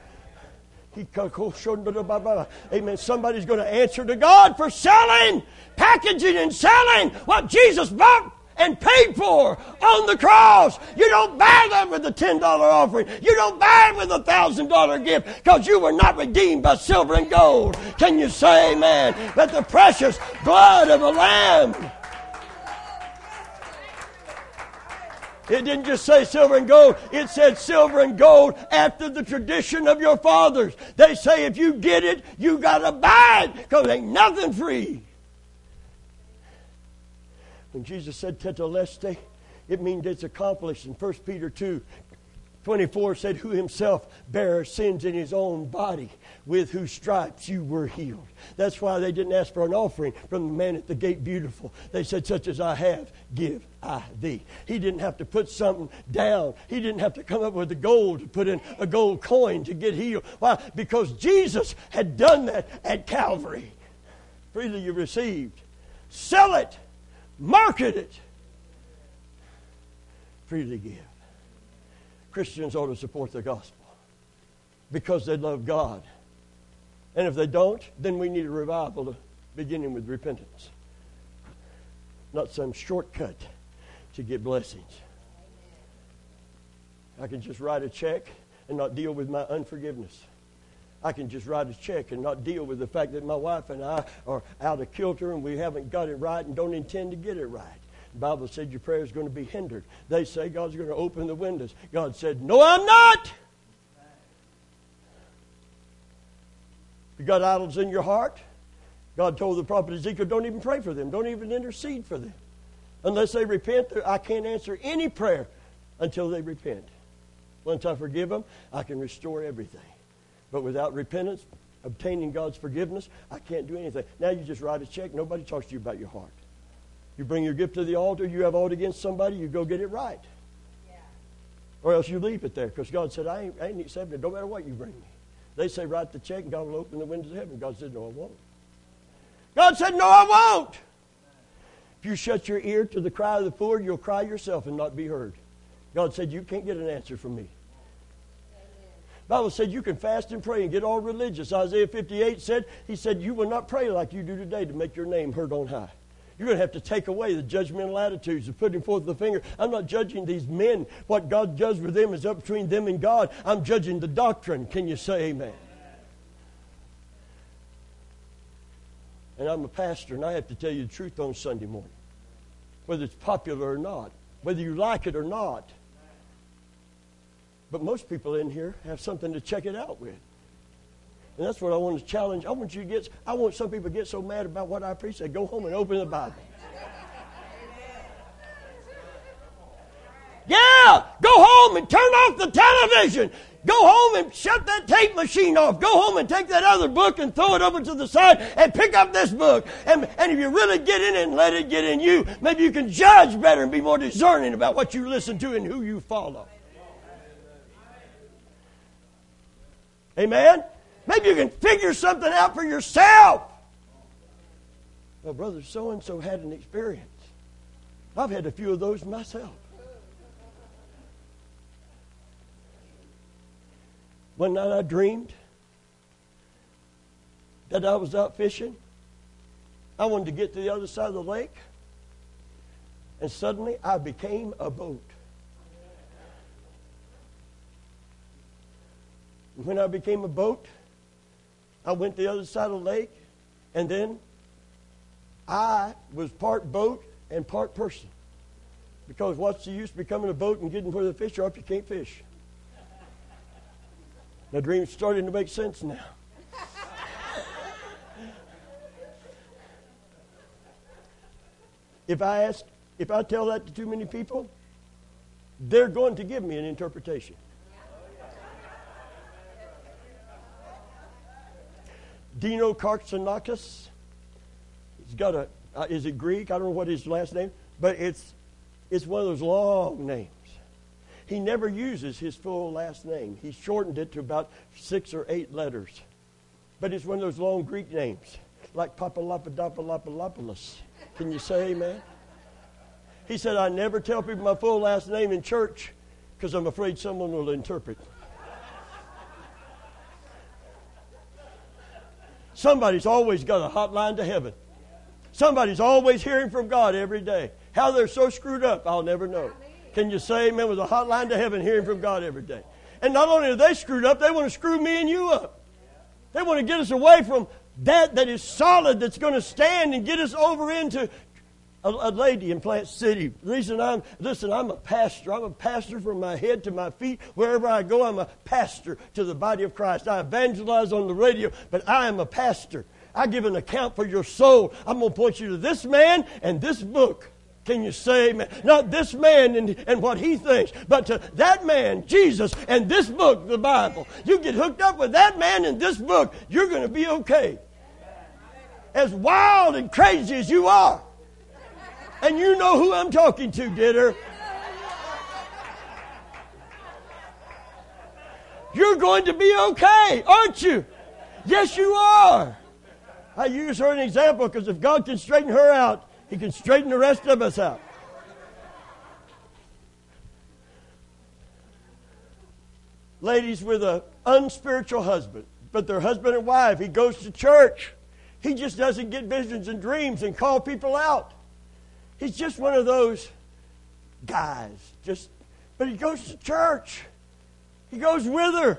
Amen. Somebody's going to answer to God for selling, packaging, and selling what Jesus bought and paid for on the cross. You don't buy that with a ten dollar offering. You don't buy it with a one thousand dollar gift, because you were not redeemed by silver and gold. Can you say amen? But the precious blood of a lamb. It didn't just say silver and gold. It said silver and gold after the tradition of your fathers. They say if you get it, you got to buy it, because ain't nothing free. When Jesus said tetelestai, it means it's accomplished. In First Peter two twenty-four said, who himself bare our sins in his own body, with whose stripes you were healed. That's why they didn't ask for an offering from the man at the gate beautiful. They said, such as I have, give I thee. He didn't have to put something down. He didn't have to come up with the gold to put in a gold coin to get healed. Why? Because Jesus had done that at Calvary. Freely you received. Sell it. Market it. Freely give. Christians ought to support the gospel because they love God. And if they don't, then we need a revival beginning with repentance. Not some shortcut to get blessings. I can just write a check and not deal with my unforgiveness. I can just write a check and not deal with the fact that my wife and I are out of kilter and we haven't got it right and don't intend to get it right. The Bible said your prayer is going to be hindered. They say God's going to open the windows. God said, no, I'm not. You got idols in your heart? God told the prophet Ezekiel, don't even pray for them. Don't even intercede for them. Unless they repent, I can't answer any prayer until they repent. Once I forgive them, I can restore everything. But without repentance, obtaining God's forgiveness, I can't do anything. Now you just write a check. Nobody talks to you about your heart. You bring your gift to the altar. You have ought against somebody. You go get it right. Yeah. Or else you leave it there, because God said, I ain't, I ain't accepting it no matter what you bring me. They say, write the check, and God will open the windows of heaven. God said, no, I won't. God said, no, I won't. If you shut your ear to the cry of the poor, you'll cry yourself and not be heard. God said, you can't get an answer from me. The Bible said you can fast and pray and get all religious. Isaiah fifty-eight said, he said, you will not pray like you do today to make your name heard on high. You're going to have to take away the judgmental attitudes of putting forth the finger. I'm not judging these men. What God does with them is up between them and God. I'm judging the doctrine. Can you say amen? And I'm a pastor, and I have to tell you the truth on Sunday morning. Whether it's popular or not. Whether you like it or not. But most people in here have something to check it out with. And that's what I want to challenge. I want you to get, I want some people to get so mad about what I preach, they go home and open the Bible. Yeah! Go home and turn off the television. Go home and shut that tape machine off. Go home and take that other book and throw it over to the side and pick up this book. And, and if you really get in it and let it get in you, maybe you can judge better and be more discerning about what you listen to and who you follow. Amen? Maybe you can figure something out for yourself. Well, brother, so-and-so had an experience. I've had a few of those myself. One night I dreamed that I was out fishing. I wanted to get to the other side of the lake. And suddenly I became a boat. When I became a boat, I went to the other side of the lake, and then I was part boat and part person. Because what's the use of becoming a boat and getting where the fish are if you can't fish? My dream's starting to make sense now. If I ask, if I tell that to too many people, they're going to give me an interpretation. Dino Kartsanakis. He's got a, uh, is it Greek? I don't know what his last name, but it's it's one of those long names. He never uses his full last name. He shortened it to about six or eight letters. But it's one of those long Greek names, like Papalapadopoulos. Can you say amen? He said, I never tell people my full last name in church because I'm afraid someone will interpret. Somebody's always got a hotline to heaven. Somebody's always hearing from God every day. How they're so screwed up, I'll never know. Can you say amen with a hotline to heaven hearing from God every day? And not only are they screwed up, they want to screw me and you up. They want to get us away from that that is solid, that's going to stand and get us over into a, a lady in Plant City. The reason I'm, listen, I'm a pastor. I'm a pastor from my head to my feet. Wherever I go, I'm a pastor to the body of Christ. I evangelize on the radio, but I am a pastor. I give an account for your soul. I'm going to point you to this man and this book. Can you say amen? Not this man and, and what he thinks, but to that man, Jesus, and this book, the Bible. You get hooked up with that man and this book, you're going to be okay. As wild and crazy as you are. And you know who I'm talking to, Didder. You're going to be okay, aren't you? Yes, you are. I use her as an example because if God can straighten her out, He can straighten the rest of us out. Ladies with an unspiritual husband, but their husband and wife, he goes to church. He just doesn't get visions and dreams and call people out. He's just one of those guys. Just, but he goes to church. He goes with her.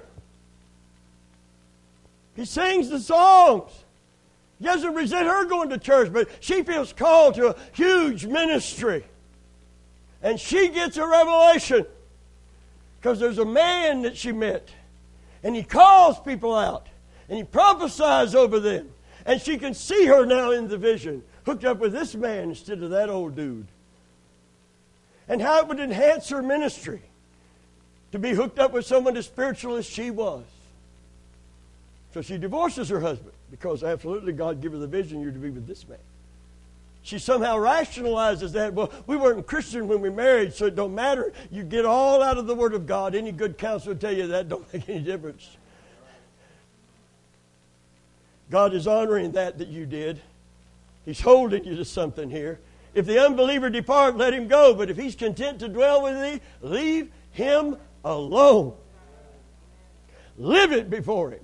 He sings the songs. He doesn't resent her going to church, but she feels called to a huge ministry. And she gets a revelation because there's a man that she met. And he calls people out. And he prophesies over them. And she can see her now in the vision, hooked up with this man instead of that old dude. And how it would enhance her ministry to be hooked up with someone as spiritual as she was. So she divorces her husband because absolutely God gave her the vision, you're to be with this man. She somehow rationalizes that, well, we weren't Christian when we married, so it don't matter. You get all out of the Word of God. Any good counselor will tell you that don't make any difference. God is honoring that that you did. He's holding you to something here. If the unbeliever depart, let him go. But if he's content to dwell with thee, leave him alone. Live it before him.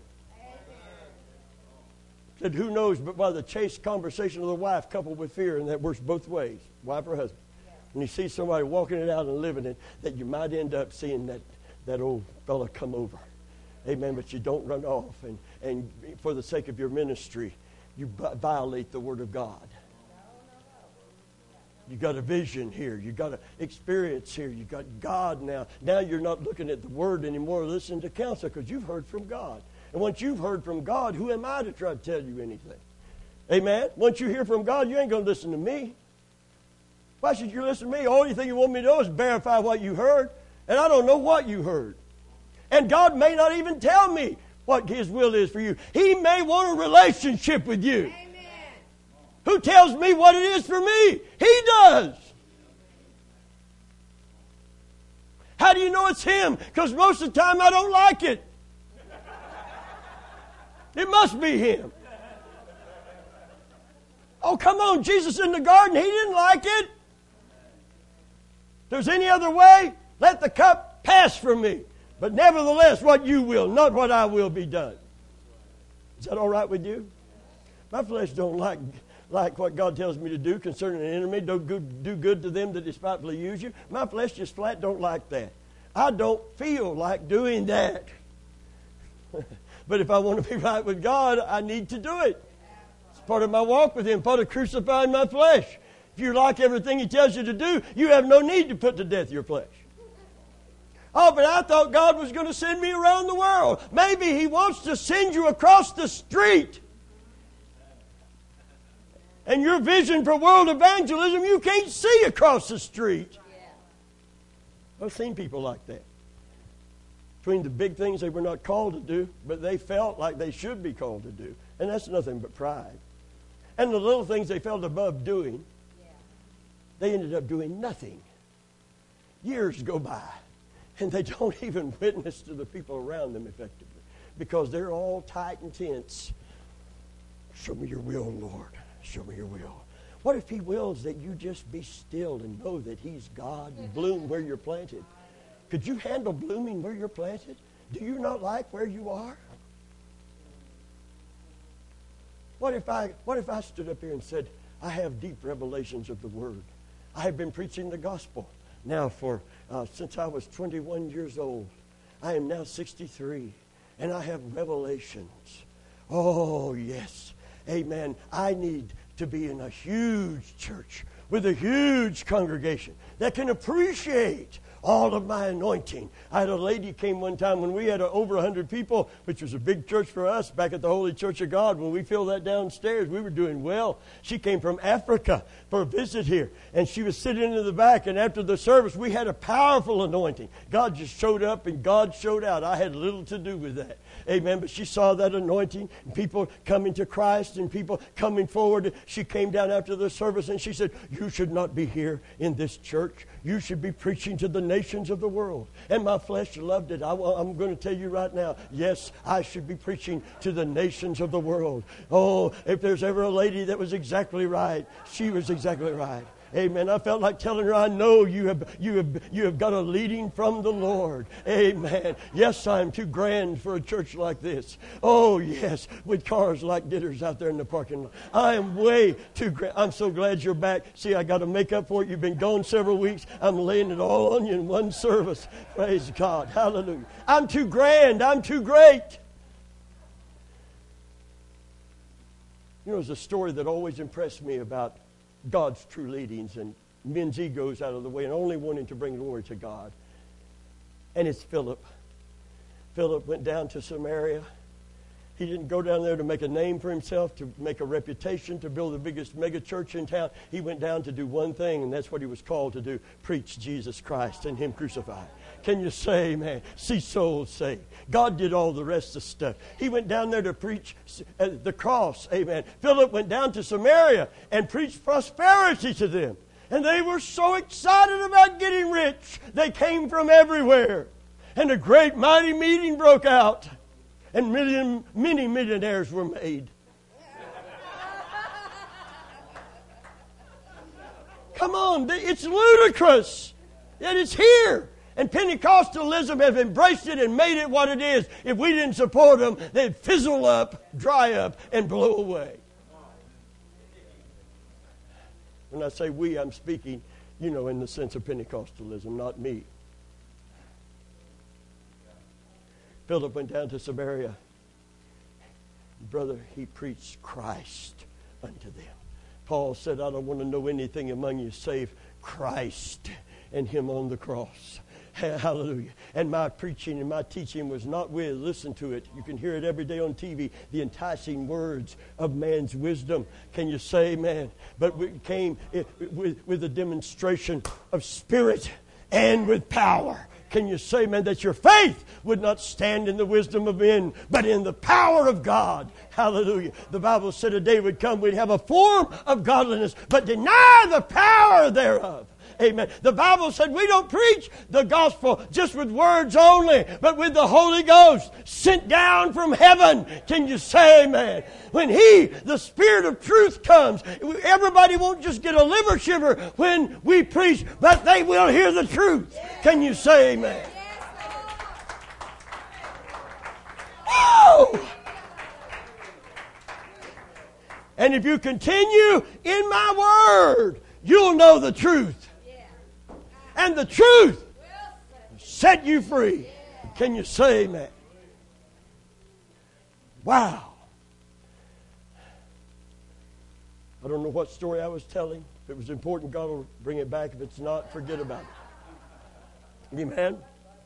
Said, who knows but by the chaste conversation of the wife coupled with fear, and that works both ways, wife or husband. When you see somebody walking it out and living it, that you might end up seeing that, that old fella come over. Amen. But you don't run off and, and for the sake of your ministry, you violate the Word of God. You got a vision here. You got an experience here. You got God now. Now you're not looking at the Word anymore, listening to counsel because you've heard from God. And once you've heard from God, who am I to try to tell you anything? Amen? Once you hear from God, you ain't going to listen to me. Why should you listen to me? The only thing you want me to do is verify what you heard. And I don't know what you heard. And God may not even tell me what His will is for you. He may want a relationship with you. Amen. Who tells me what it is for me? He does. How do you know it's Him? Because most of the time I don't like it. It must be him. Oh, come on. Jesus in the garden, he didn't like it. If there's any other way, let the cup pass from me. But nevertheless, what you will, not what I will, be done. Is that all right with you? My flesh don't like like what God tells me to do concerning an enemy. Don't go, do good to them that despitefully use you. My flesh just flat don't like that. I don't feel like doing that. But if I want to be right with God, I need to do it. It's part of my walk with him, part of crucifying my flesh. If you like everything he tells you to do, you have no need to put to death your flesh. Oh, but I thought God was going to send me around the world. Maybe he wants to send you across the street. And your vision for world evangelism, you can't see across the street. I've seen people like that. Between the big things they were not called to do, but they felt like they should be called to do. And that's nothing but pride. And the little things they felt above doing, they ended up doing nothing. Years go by, and they don't even witness to the people around them effectively because they're all tight and tense. Show me your will, Lord. Show me your will. What if he wills that you just be still and know that he's God and bloom where you're planted? Could you handle blooming where you're planted? Do you not like where you are? What if I, what if I stood up here and said, I have deep revelations of the Word. I have been preaching the gospel now for uh, since I was twenty-one years old. I am now sixty-three, and I have revelations. Oh, yes. Amen. I need to be in a huge church with a huge congregation that can appreciate all of my anointing. I had a lady came one time when we had a, over one hundred people, which was a big church for us back at the Holy Church of God. When we filled that downstairs, we were doing well. She came from Africa for a visit here, and she was sitting in the back, and after the service, we had a powerful anointing. God just showed up, and God showed out. I had little to do with that. Amen. But she saw that anointing, and people coming to Christ, and people coming forward. She came down after the service, and she said, you should not be here in this church. You should be preaching to the nations of the world. And my flesh loved it. I, I'm going to tell you right now, yes, I should be preaching to the nations of the world. Oh, if there's ever a lady that was exactly right, she was exactly right. Amen. I felt like telling her, I know you have you have you have got a leading from the Lord. Amen. Yes, I'm too grand for a church like this. Oh, yes, with cars like ditters out there in the parking lot. I am way too grand. I'm so glad you're back. See, I got to make up for it. You've been gone several weeks. I'm laying it all on you in one service. Praise God. Hallelujah. I'm too grand. I'm too great. You know, there's a story that always impressed me about God's true leadings and men's egos out of the way and only wanting to bring glory to God. And it's Philip. Philip went down to Samaria. He didn't go down there to make a name for himself, to make a reputation, to build the biggest mega church in town. He went down to do one thing, and that's what he was called to do, preach Jesus Christ and him crucified. Can you say, man, see souls saved? God did all the rest of the stuff. He went down there to preach uh, the cross, amen. Philip went down to Samaria and preached prosperity to them. And they were so excited about getting rich. They came from everywhere. And a great mighty meeting broke out. And million, many millionaires were made. Come on, it's ludicrous. Yet it's here. And Pentecostalism has embraced it and made it what it is. If we didn't support them, they'd fizzle up, dry up, and blow away. When I say we, I'm speaking, you know, in the sense of Pentecostalism, not me. Philip went down to Samaria. Brother, he preached Christ unto them. Paul said, I don't want to know anything among you save Christ and him on the cross. Hallelujah. And my preaching and my teaching was not with, listen to it, you can hear it every day on T V, the enticing words of man's wisdom. Can you say amen? But we came with, with a demonstration of spirit and with power. Can you say, man, that your faith would not stand in the wisdom of men, but in the power of God? Hallelujah. The Bible said a day would come, we'd have a form of godliness, but deny the power thereof. Amen. The Bible said we don't preach the gospel just with words only, but with the Holy Ghost sent down from heaven. Can you say amen? When He, the Spirit of truth, comes, everybody won't just get a liver shiver when we preach, but they will hear the truth. Can you say amen? Oh! And if you continue in my word, you'll know the truth. And the truth will set you free. Can you say amen? Wow. I don't know what story I was telling. If it was important, God will bring it back. If it's not, forget about it. Amen?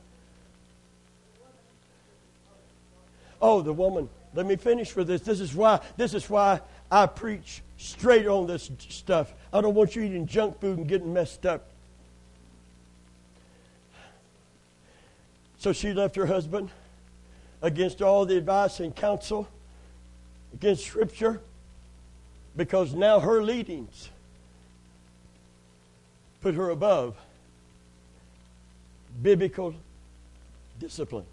Oh, the woman. Let me finish with this. This is why, this is why I preach straight on this stuff. I don't want you eating junk food and getting messed up. So she left her husband against all the advice and counsel, against Scripture, because now her leadings put her above biblical discipline.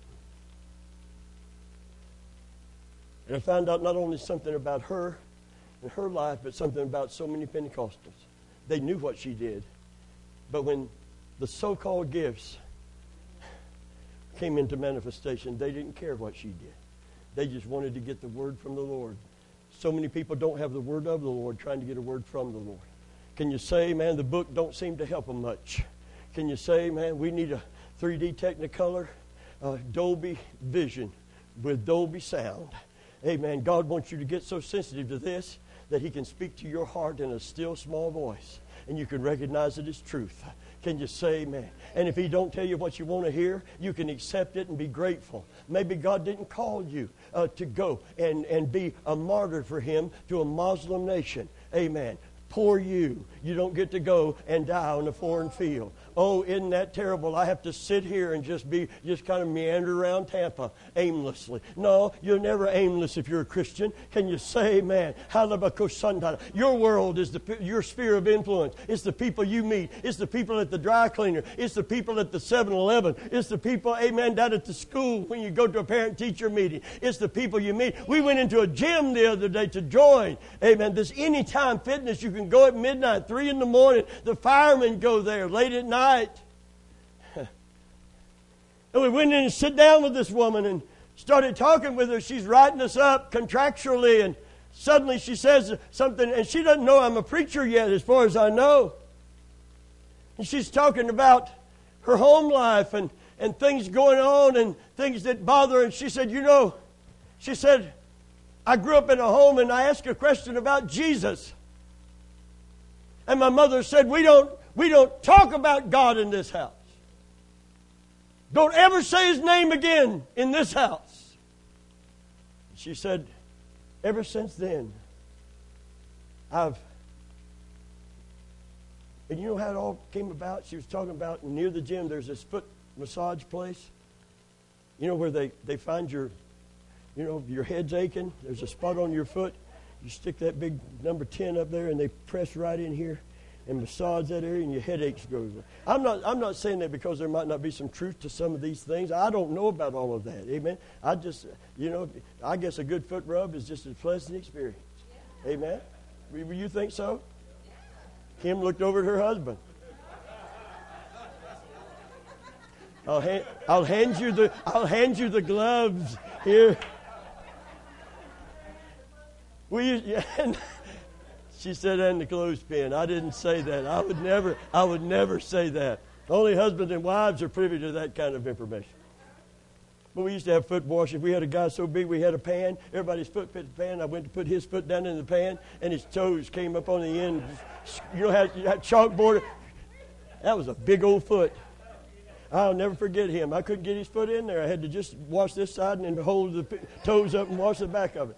And I found out not only something about her and her life, but something about so many Pentecostals. They knew what she did. But when the so-called gifts came into manifestation, they didn't care what she did. They just wanted to get the word from the Lord. So many people don't have the word of the Lord trying to get a word from the Lord. Can you say, man, the book don't seem to help them much? Can you say, man, we need a three D Technicolor, uh, Dolby Vision with Dolby Sound. Amen. God wants you to get so sensitive to this that He can speak to your heart in a still small voice, and you can recognize it as truth. Can you say amen? And if He don't tell you what you want to hear, you can accept it and be grateful. Maybe God didn't call you uh, to go and, and be a martyr for Him to a Muslim nation. Amen. Poor you. You don't get to go and die on a foreign field. Oh, isn't that terrible? I have to sit here and just be, just kind of meander around Tampa aimlessly. No, you're never aimless if you're a Christian. Can you say amen? Your world is the, your sphere of influence. It's the people you meet. It's the people at the dry cleaner. It's the people at the seven eleven. It's the people, amen, down at the school when you go to a parent-teacher meeting. It's the people you meet. We went into a gym the other day to join. Amen. This Anytime Fitness, you can go at midnight, three in the morning. The firemen go there late at night. And we went in and sit down with this woman and started talking with her. She's writing us up contractually, and suddenly she says something, and she doesn't know I'm a preacher yet, as far as I know. And she's talking about her home life and, and things going on and things that bother her. And she said, you know, she said, I grew up in a home and I asked a question about Jesus. And my mother said, we don't, we don't talk about God in this house. Don't ever say His name again in this house. She said, ever since then, I've... And you know how it all came about? She was talking about near the gym, there's this foot massage place. You know where they, they find your, you know, your head's aching. There's a spot on your foot. You stick that big number ten up there and they press right in here and massage that area and your headaches go away. I'm not, I'm not saying that because there might not be some truth to some of these things. I don't know about all of that. Amen. I just, you know, I guess a good foot rub is just a pleasant experience. Amen. You think so? Kim looked over at her husband. I'll hand, I'll hand you the, I'll hand you the gloves here. We, yeah, she said, and the clothespin. I didn't say that. I would never, I would never say that. Only husbands and wives are privy to that kind of information. But we used to have foot washing. We had a guy so big we had a pan. Everybody's foot fit the pan. I went to put his foot down in the pan, and his toes came up on the end. You know how you had chalkboard? That was a big old foot. I'll never forget him. I couldn't get his foot in there. I had to just wash this side and then hold the toes up and wash the back of it.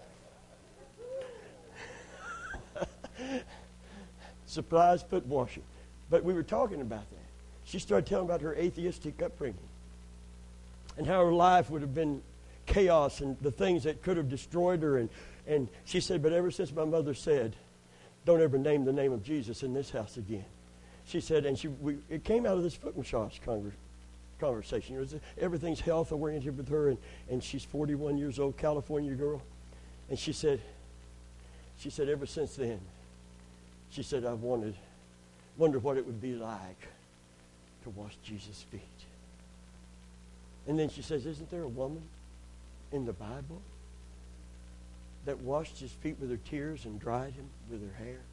Supplies foot washing. But we were talking about that. She started telling about her atheistic upbringing and how her life would have been chaos and the things that could have destroyed her. And, and she said, but ever since my mother said, don't ever name the name of Jesus in this house again, she said, and she we, it came out of this foot massage congress. conversation. It was, everything's health oriented with her, and, and she's forty-one years old, California girl. And she said, she said, ever since then, she said, I've wanted, wondered what it would be like to wash Jesus' feet. And then she says, isn't there a woman in the Bible that washed his feet with her tears and dried him with her hair?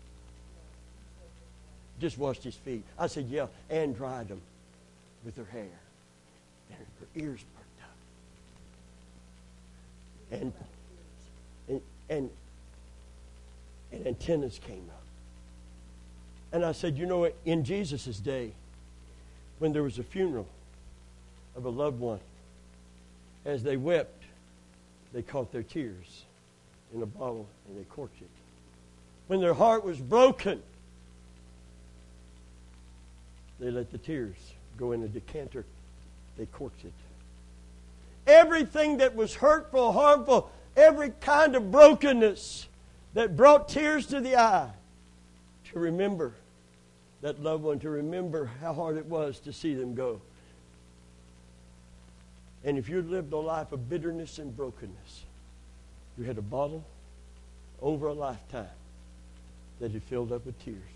Just washed his feet. I said, yeah, and dried them with her hair, and her ears burnt up, and and and, and antennas came up. And I said, you know what? In Jesus' day, when there was a funeral of a loved one, as they wept, they caught their tears in a bottle and they corked it. When their heart was broken, they let the tears go in a decanter, they corked it. Everything that was hurtful, harmful, every kind of brokenness that brought tears to the eye, to remember that loved one, to remember how hard it was to see them go. And if you lived a life of bitterness and brokenness, you had a bottle over a lifetime that had filled up with tears.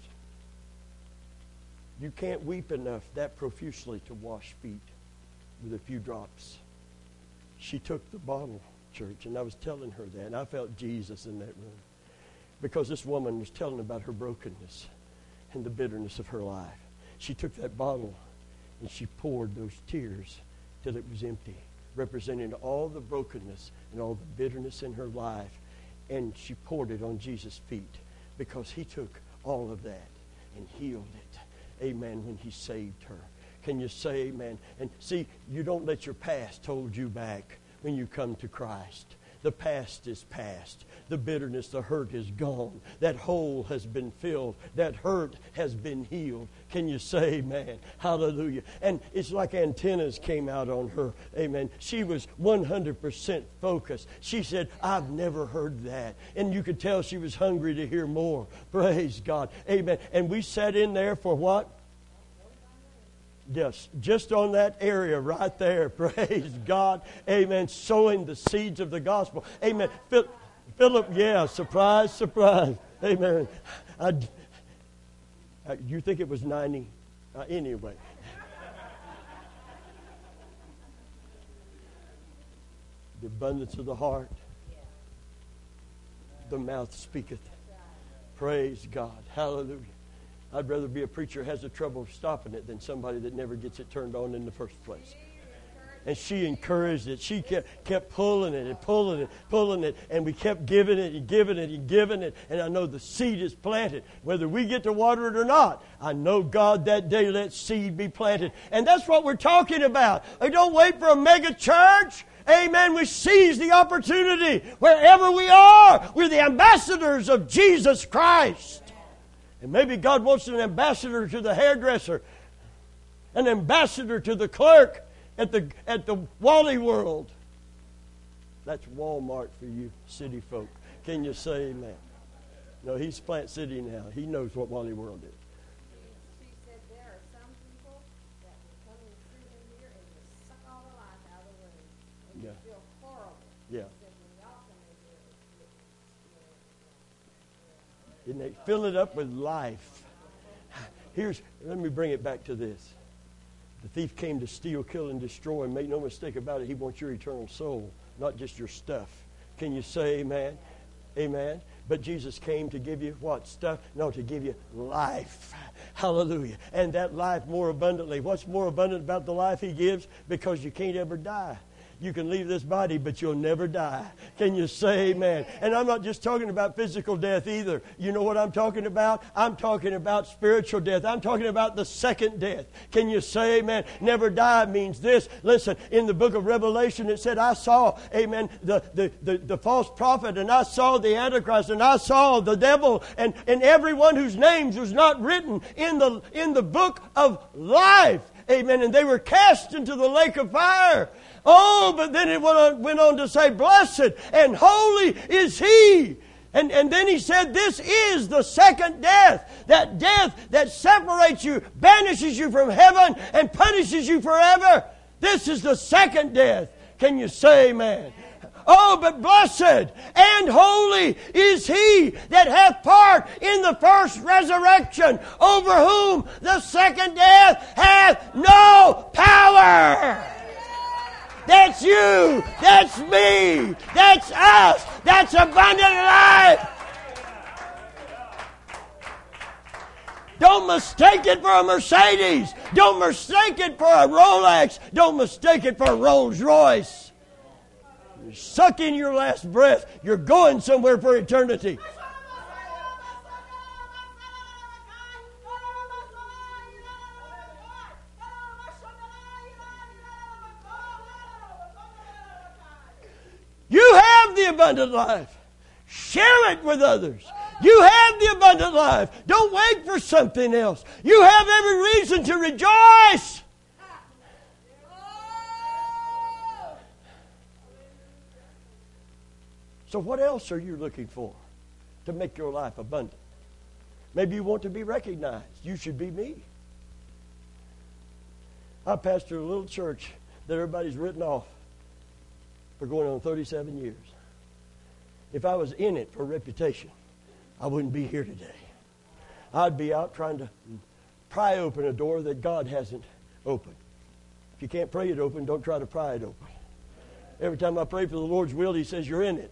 You can't weep enough that profusely to wash feet with a few drops. She took the bottle, church, and I was telling her that, and I felt Jesus in that room. Because this woman was telling about her brokenness and the bitterness of her life. She took that bottle and she poured those tears till it was empty, representing all the brokenness and all the bitterness in her life. And she poured it on Jesus' feet because he took all of that and healed it. Amen, when he saved her. Can you say amen? And see, you don't let your past hold you back when you come to Christ. The past is past. The bitterness, the hurt is gone. That hole has been filled. That hurt has been healed. Can you say amen? Hallelujah. And it's like antennas came out on her. Amen. She was one hundred percent focused. She said, I've never heard that. And you could tell she was hungry to hear more. Praise God. Amen. And we sat in there for what? Yes, just on that area right there. Praise God. Amen. Sowing the seeds of the gospel. Amen. Philip, yeah, surprise, surprise. Amen. I, I, you think it was ninety? Uh, anyway. The abundance of the heart, the mouth speaketh. Praise God. Hallelujah. I'd rather be a preacher who has the trouble of stopping it than somebody that never gets it turned on in the first place. And she encouraged it. She kept, kept pulling it and pulling it, pulling it. And we kept giving it and giving it and giving it. And I know the seed is planted. Whether we get to water it or not, I know God that day let seed be planted. And that's what we're talking about. I don't wait for a mega church. Amen. We seize the opportunity wherever we are. We're the ambassadors of Jesus Christ. And maybe God wants an ambassador to the hairdresser, an ambassador to the clerk at the at the Wally World. That's Walmart for you city folk. Can you say amen? No, he's Plant City now. He knows what Wally World is. She said there are some people that will come and sit in here and just suck all the life out of the room. And Yeah. you feel horrible. Yeah. She said when y'all come in here, it's, it's, Isn't it? Fill it up with life. Here's, let me bring it back to this. The thief came to steal, kill, and destroy. And make no mistake about it, he wants your eternal soul, not just your stuff. Can you say amen? Amen. But Jesus came to give you what? Stuff? No, to give you life. Hallelujah. And that life more abundantly. What's more abundant about the life he gives? Because you can't ever die. You can leave this body, but you'll never die. Can you say amen? And I'm not just talking about physical death either. You know what I'm talking about? I'm talking about spiritual death. I'm talking about the second death. Can you say amen? Never die means this. Listen, in the book of Revelation, it said, I saw, amen, the, the, the, the false prophet, and I saw the Antichrist, and I saw the devil, and, and everyone whose names was not written in the, in the book of life. Amen. And they were cast into the lake of fire. Oh, but then it went on, went on to say, blessed and holy is he And, and then he said, this is the second death. That death that separates you, banishes you from heaven, and punishes you forever. This is the second death. Can you say amen? Oh, but blessed and holy is he that hath part in the first resurrection, over whom the second death hath no power. That's you. That's me. That's us. That's abundant life. Don't mistake it for a Mercedes. Don't mistake it for a Rolex. Don't mistake it for a Rolls Royce. You're sucking your last breath. You're going somewhere for eternity. You have the abundant life. Share it with others. You have the abundant life. Don't wait for something else. You have every reason to rejoice. So what else are you looking for to make your life abundant? Maybe you want to be recognized. You should be me. I pastor a little church that everybody's written off for going on thirty-seven years. If I was in it for reputation, I wouldn't be here today. I'd be out trying to pry open a door that God hasn't opened. If you can't pray it open, don't try to pry it open. Every time I pray for the Lord's will, He says, you're in it.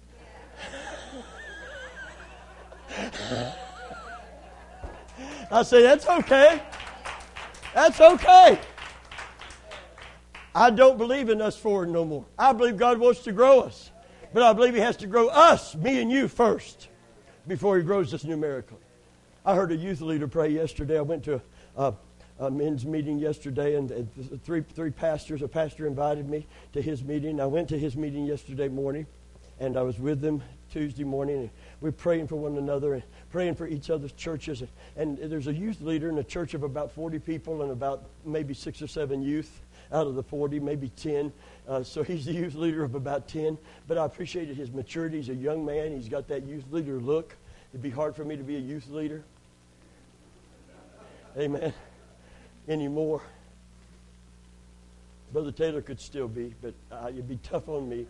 I say, that's okay. That's okay. I don't believe in us forward no more. I believe God wants to grow us. But I believe He has to grow us, me and you, first, before He grows us numerically. I heard a youth leader pray yesterday. I went to a, a men's meeting yesterday, and, and three three pastors, a pastor invited me to his meeting. I went to his meeting yesterday morning, and I was with them Tuesday morning. And we were praying for one another and praying for each other's churches. And, and there's a youth leader in a church of about forty people and about maybe six or seven youth out of the forty, maybe ten. Uh, so he's the youth leader of about ten. But I appreciated his maturity. He's a young man. He's got that youth leader look. It'd be hard for me to be a youth leader. Amen. Anymore. Brother Taylor could still be, but uh, it'd be tough on me.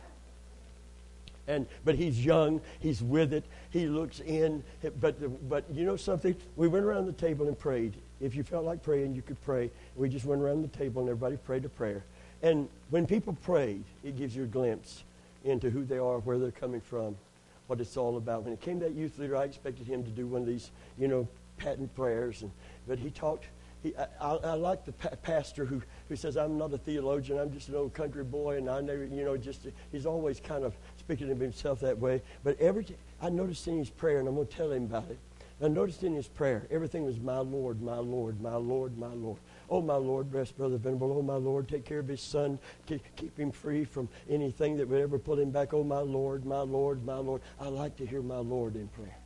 And but he's young. He's with it. He looks in. But but you know something? We went around the table and prayed. If you felt like praying, you could pray. We just went around the table and everybody prayed a prayer. And when people prayed, it gives you a glimpse into who they are, where they're coming from, what it's all about. When it came to that youth leader, I expected him to do one of these, you know, patent prayers. And but he talked. He, I, I, I like the pa- pastor who, who says, I'm not a theologian. I'm just an old country boy. And I never, you know, just he's always kind of speaking of himself that way. But every t- I noticed in his prayer, and I'm going to tell him about it. I noticed in his prayer, everything was my Lord, my Lord, my Lord, my Lord. Oh, my Lord, bless Brother Venable. Oh, my Lord, take care of his son. Keep, keep him free from anything that would ever pull him back. Oh, my Lord, my Lord, my Lord. I like to hear my Lord in prayer.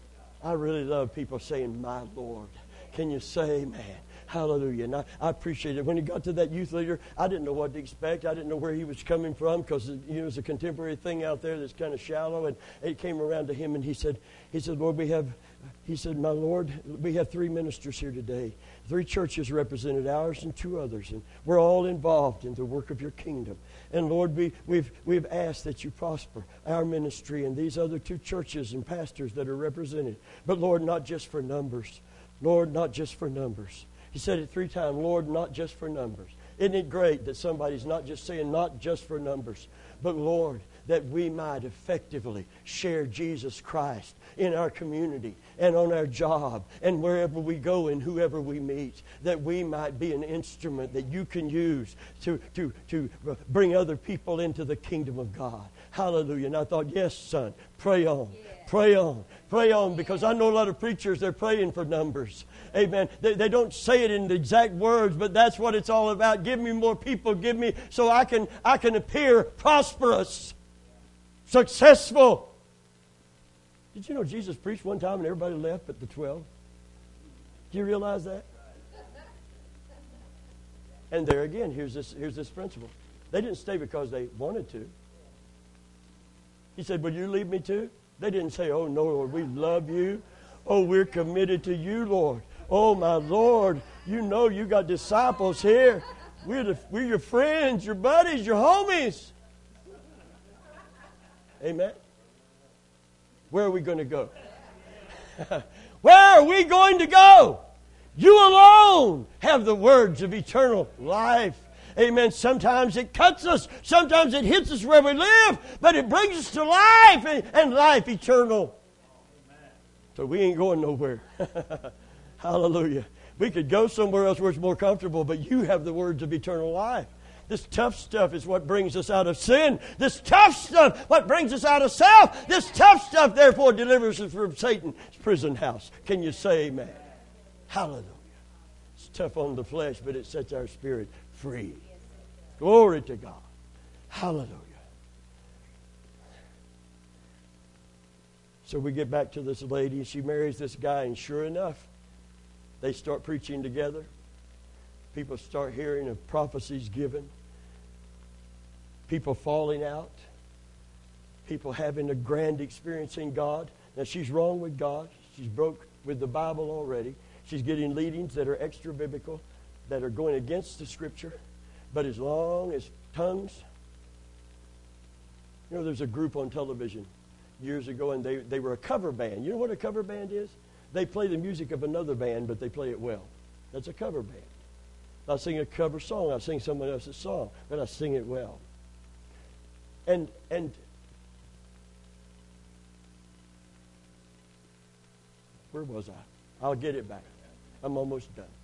I really love people saying, my Lord. Can you say, man? Hallelujah. And I, I appreciate it. When he got to that youth leader, I didn't know what to expect. I didn't know where he was coming from because you know, it's a contemporary thing out there that's kind of shallow. And it came around to him and he said, he said, Lord, we have, he said, my Lord, we have three ministers here today. Three churches represented, ours and two others. And we're all involved in the work of your kingdom. And Lord, we, we've, we've asked that you prosper our ministry and these other two churches and pastors that are represented. But Lord, not just for numbers. Lord, not just for numbers. He said it three times, Lord, not just for numbers. Isn't it great that somebody's not just saying not just for numbers, but Lord, that we might effectively share Jesus Christ in our community and on our job and wherever we go and whoever we meet, that we might be an instrument that you can use to, to, to bring other people into the kingdom of God. Hallelujah. And I thought, yes, son, pray on. Yeah. Pray on. Pray on, because I know a lot of preachers, they're praying for numbers. Amen. They, they don't say it in the exact words, but that's what it's all about. Give me more people. Give me so I can I can appear prosperous, successful. Did you know Jesus preached one time and everybody left but the twelve? Do you realize that? And there again, here's this here's this principle. They didn't stay because they wanted to. He said, will you leave me too? They didn't say, oh, no, Lord, we love you. Oh, we're committed to you, Lord. Oh, my Lord, you know you got disciples here. We're, the, we're your friends, your buddies, your homies. Amen. Where are we going to go? Where are we going to go? You alone have the words of eternal life. Amen. Sometimes it cuts us. Sometimes it hits us where we live. But it brings us to life and, and life eternal. So we ain't going nowhere. Hallelujah. We could go somewhere else where it's more comfortable, but you have the words of eternal life. This tough stuff is what brings us out of sin. This tough stuff, what brings us out of self. This tough stuff, therefore, delivers us from Satan's prison house. Can you say amen? Hallelujah. It's tough on the flesh, but it sets our spirit free. Glory to God. Hallelujah. So we get back to this lady. She marries this guy, and sure enough, they start preaching together. People start hearing of prophecies given. People falling out. People having a grand experience in God. Now, she's wrong with God. She's broke with the Bible already. She's getting leadings that are extra-biblical, that are going against the Scripture. But as long as tongues... You know, there's a group on television years ago, and they, they were a cover band. You know what a cover band is? They play the music of another band, but they play it well. That's a cover band. I sing a cover song. I sing someone else's song, but I sing it well. And and where was I? I'll get it back. I'm almost done.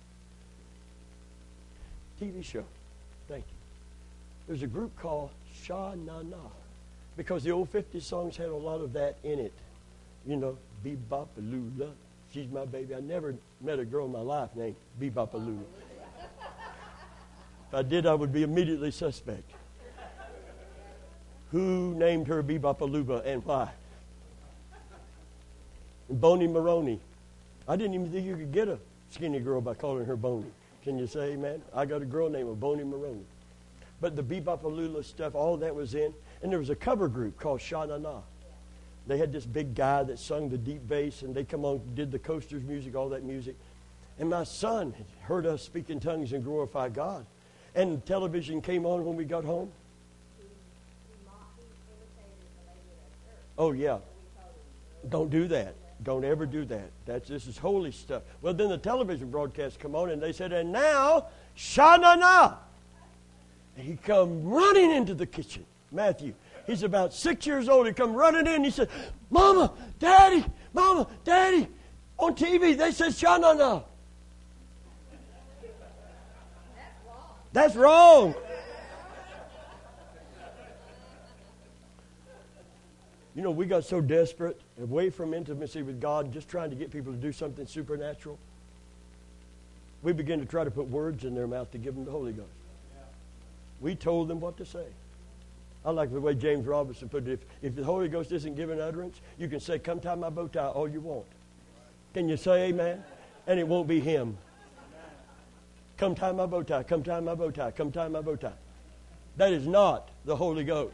T V show. Thank you. There's a group called Sha Na Na, because the old fifties songs had a lot of that in it. You know, Bebop-a-lula, she's my baby. I never met a girl in my life named Bebop-a-lula. If I did, I would be immediately suspect. Who named her Bebop-a-lula and why? And Boney Maroney. I didn't even think you could get a skinny girl by calling her Boney. Can you say amen? I got a girl named Boney Maroney. But the Bebop-a-lula stuff, all that was in. And there was a cover group called Sha Na Na. They had this big guy that sung the deep bass, and they come on, did the Coasters music, all that music. And my son had heard us speak in tongues and glorify God. And television came on when we got home. Oh, yeah. Don't do that. Don't ever do that. That's, this is holy stuff. Well, then the television broadcast come on, and they said, and now, Sha Na Na. And he come running into the kitchen. Matthew, he's about six years old. He come running in. He said, Mama, Daddy, Mama, Daddy, on T V, they said Sha Na Na. That's wrong. You know, we got so desperate, away from intimacy with God, just trying to get people to do something supernatural. We begin to try to put words in their mouth to give them the Holy Ghost. We told them what to say. I like the way James Robinson put it. If, if the Holy Ghost isn't given utterance, you can say, come tie my bow tie all you want. Can you say amen? And it won't be him. Come tie my bow tie, come tie my bow tie, come tie my bow tie. That is not the Holy Ghost.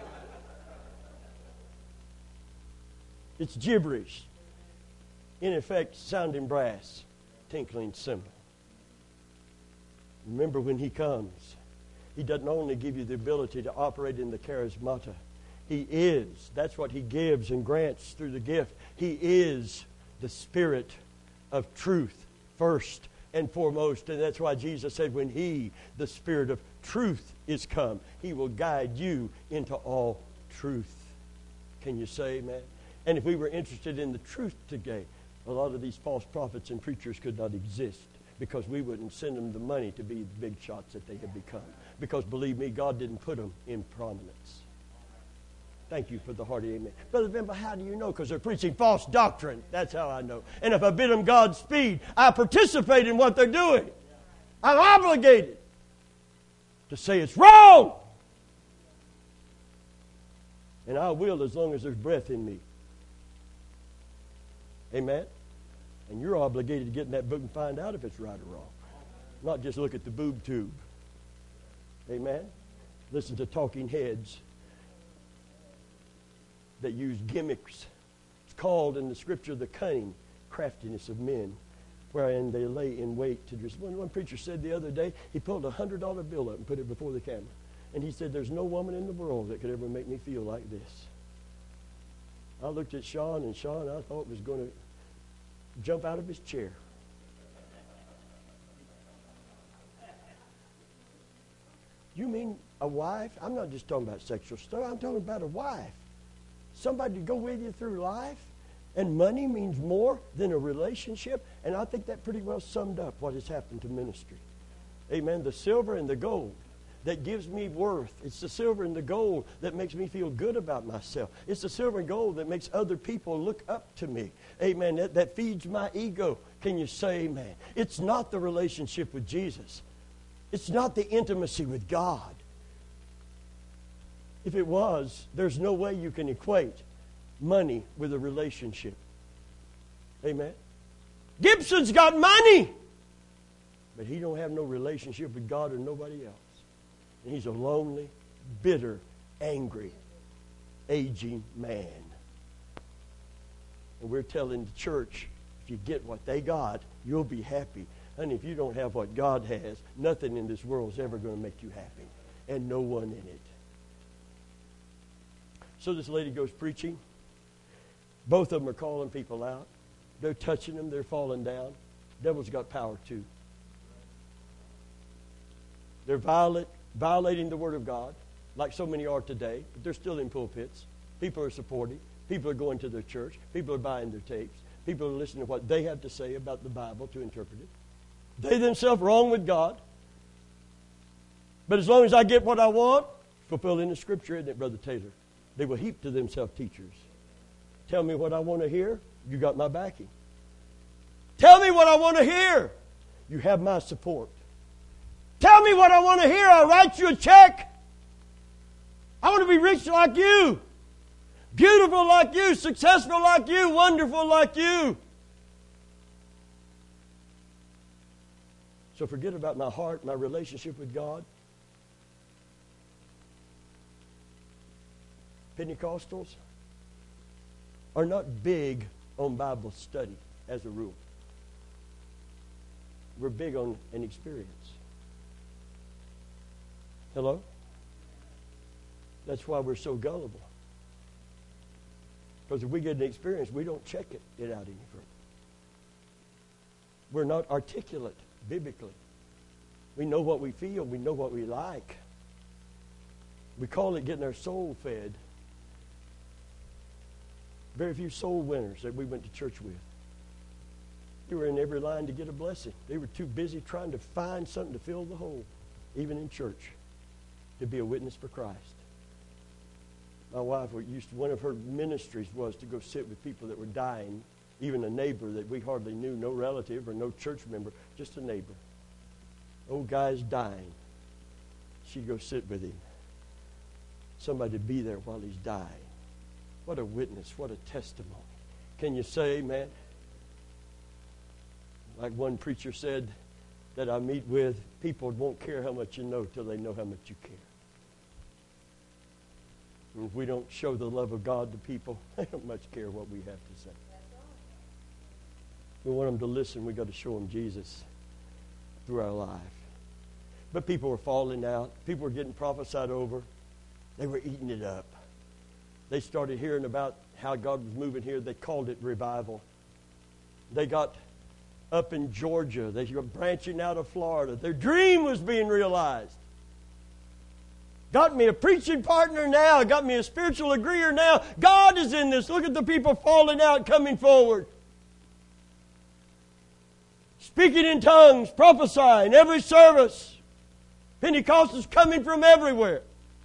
It's gibberish. In effect, sounding brass, tinkling cymbal. Remember, when he comes, he doesn't only give you the ability to operate in the charismata. He is. That's what he gives and grants through the gift. He is the Spirit of truth first and foremost. And that's why Jesus said, when he, the Spirit of truth, is come, he will guide you into all truth. Can you say amen? And if we were interested in the truth today, a lot of these false prophets and preachers could not exist, because we wouldn't send them the money to be the big shots that they have become. Because believe me, God didn't put them in prominence. Thank you for the hearty amen. Brother Bimba, how do you know? Because they're preaching false doctrine. That's how I know. And if I bid them Godspeed, I participate in what they're doing. I'm obligated to say it's wrong. And I will, as long as there's breath in me. Amen? And you're obligated to get in that book and find out if it's right or wrong. Not just look at the boob tube. Amen? Listen to talking heads that use gimmicks called in the Scripture the cunning craftiness of men, wherein they lay in wait to just. One, one preacher said the other day, he pulled a hundred dollar bill up and put it before the camera. And he said, there's no woman in the world that could ever make me feel like this. I looked at Sean, and Sean, I thought, was going to jump out of his chair. You mean a wife? I'm not just talking about sexual stuff. I'm talking about a wife. Somebody to go with you through life. And money means more than a relationship. And I think that pretty well summed up what has happened to ministry. Amen. The silver and the gold that gives me worth. It's the silver and the gold that makes me feel good about myself. It's the silver and gold that makes other people look up to me. Amen. That, that feeds my ego. Can you say amen? It's not the relationship with Jesus. It's not the intimacy with God. If it was, there's no way you can equate money with a relationship. Amen. Gibson's got money, but he don't have no relationship with God or nobody else. And he's a lonely, bitter, angry, aging man. And we're telling the church, if you get what they got, you'll be happy. And if you don't have what God has, nothing in this world is ever going to make you happy. And no one in it. So this lady goes preaching. Both of them are calling people out. They're touching them. They're falling down. Devil's got power too. They're violate, violating the Word of God, like so many are today. But they're still in pulpits. People are supporting. People are going to their church. People are buying their tapes. People are listening to what they have to say about the Bible to interpret it. They themselves wrong with God. But as long as I get what I want, fulfilling the Scripture, isn't it, Brother Taylor? They will heap to themselves teachers. Tell me what I want to hear, you got my backing. Tell me what I want to hear, you have my support. Tell me what I want to hear, I'll write you a check. I want to be rich like you, beautiful like you, successful like you, wonderful like you. So forget about my heart, my relationship with God. Pentecostals are not big on Bible study as a rule. We're big on an experience. Hello? That's why we're so gullible. Because if we get an experience, we don't check it, it out any further. We're not articulate biblically. We know what we feel. We know what we like. We call it getting our soul fed. Very few soul winners that we went to church with. They were in every line to get a blessing. They were too busy trying to find something to fill the hole, even in church, to be a witness for Christ. My wife used to, one of her ministries was to go sit with people that were dying, even a neighbor that we hardly knew, no relative or no church member, just a neighbor. Old guy's dying. She'd go sit with him. Somebody to be there while he's dying. What a witness, what a testimony. Can you say amen? Like one preacher said that I meet with, people won't care how much you know till they know how much you care. And if we don't show the love of God to people, they don't much care what we have to say. We want them to listen. We've got to show them Jesus through our life. But people were falling out. People were getting prophesied over. They were eating it up. They started hearing about how God was moving here. They called it revival. They got up in Georgia. They were branching out of Florida. Their dream was being realized. Got me a preaching partner now. Got me a spiritual agreeer now. God is in this. Look at the people falling out, coming forward. Speaking in tongues, prophesying, every service. Pentecostals coming from everywhere.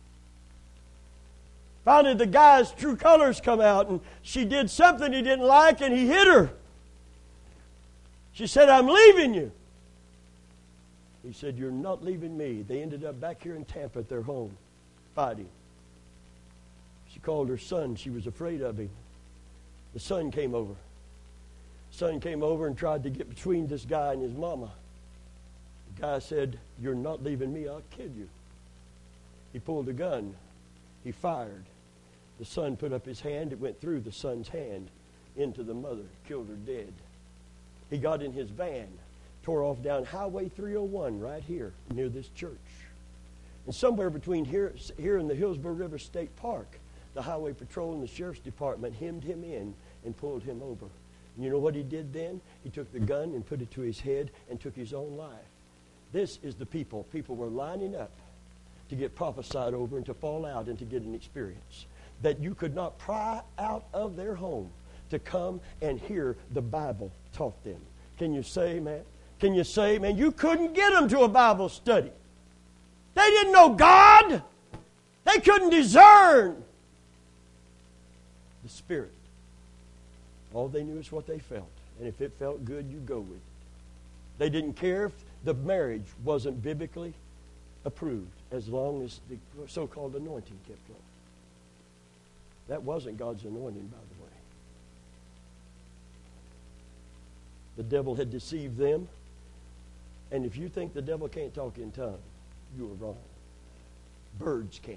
Finally, the guy's true colors come out, and she did something he didn't like, and he hit her. She said, I'm leaving you. He said, you're not leaving me. They ended up back here in Tampa at their home, fighting. She called her son. She was afraid of him. The son came over. The son came over and tried to get between this guy and his mama. The guy said, you're not leaving me. I'll kill you. He pulled a gun. He fired. The son put up his hand. It went through the son's hand. into the mother, killed her dead. He got in his van, tore off down Highway three oh one right here near this church. And somewhere between here, here and the Hillsborough River State Park, the Highway Patrol and the Sheriff's Department hemmed him in and pulled him over. And you know what he did then? He took the gun and put it to his head and took his own life. This is the people. People were lining up to get prophesied over and to fall out and to get an experience that you could not pry out of their home to come and hear the Bible taught them. Can you say, man? Can you say, man? You couldn't get them to a Bible study. They didn't know God. They couldn't discern the Spirit. All they knew is what they felt. And if it felt good, you go with it. They didn't care if the marriage wasn't biblically approved, as long as the so-called anointing kept flowing. That wasn't God's anointing, by the way. The devil had deceived them. And if you think the devil can't talk in tongues, you are wrong. Birds can.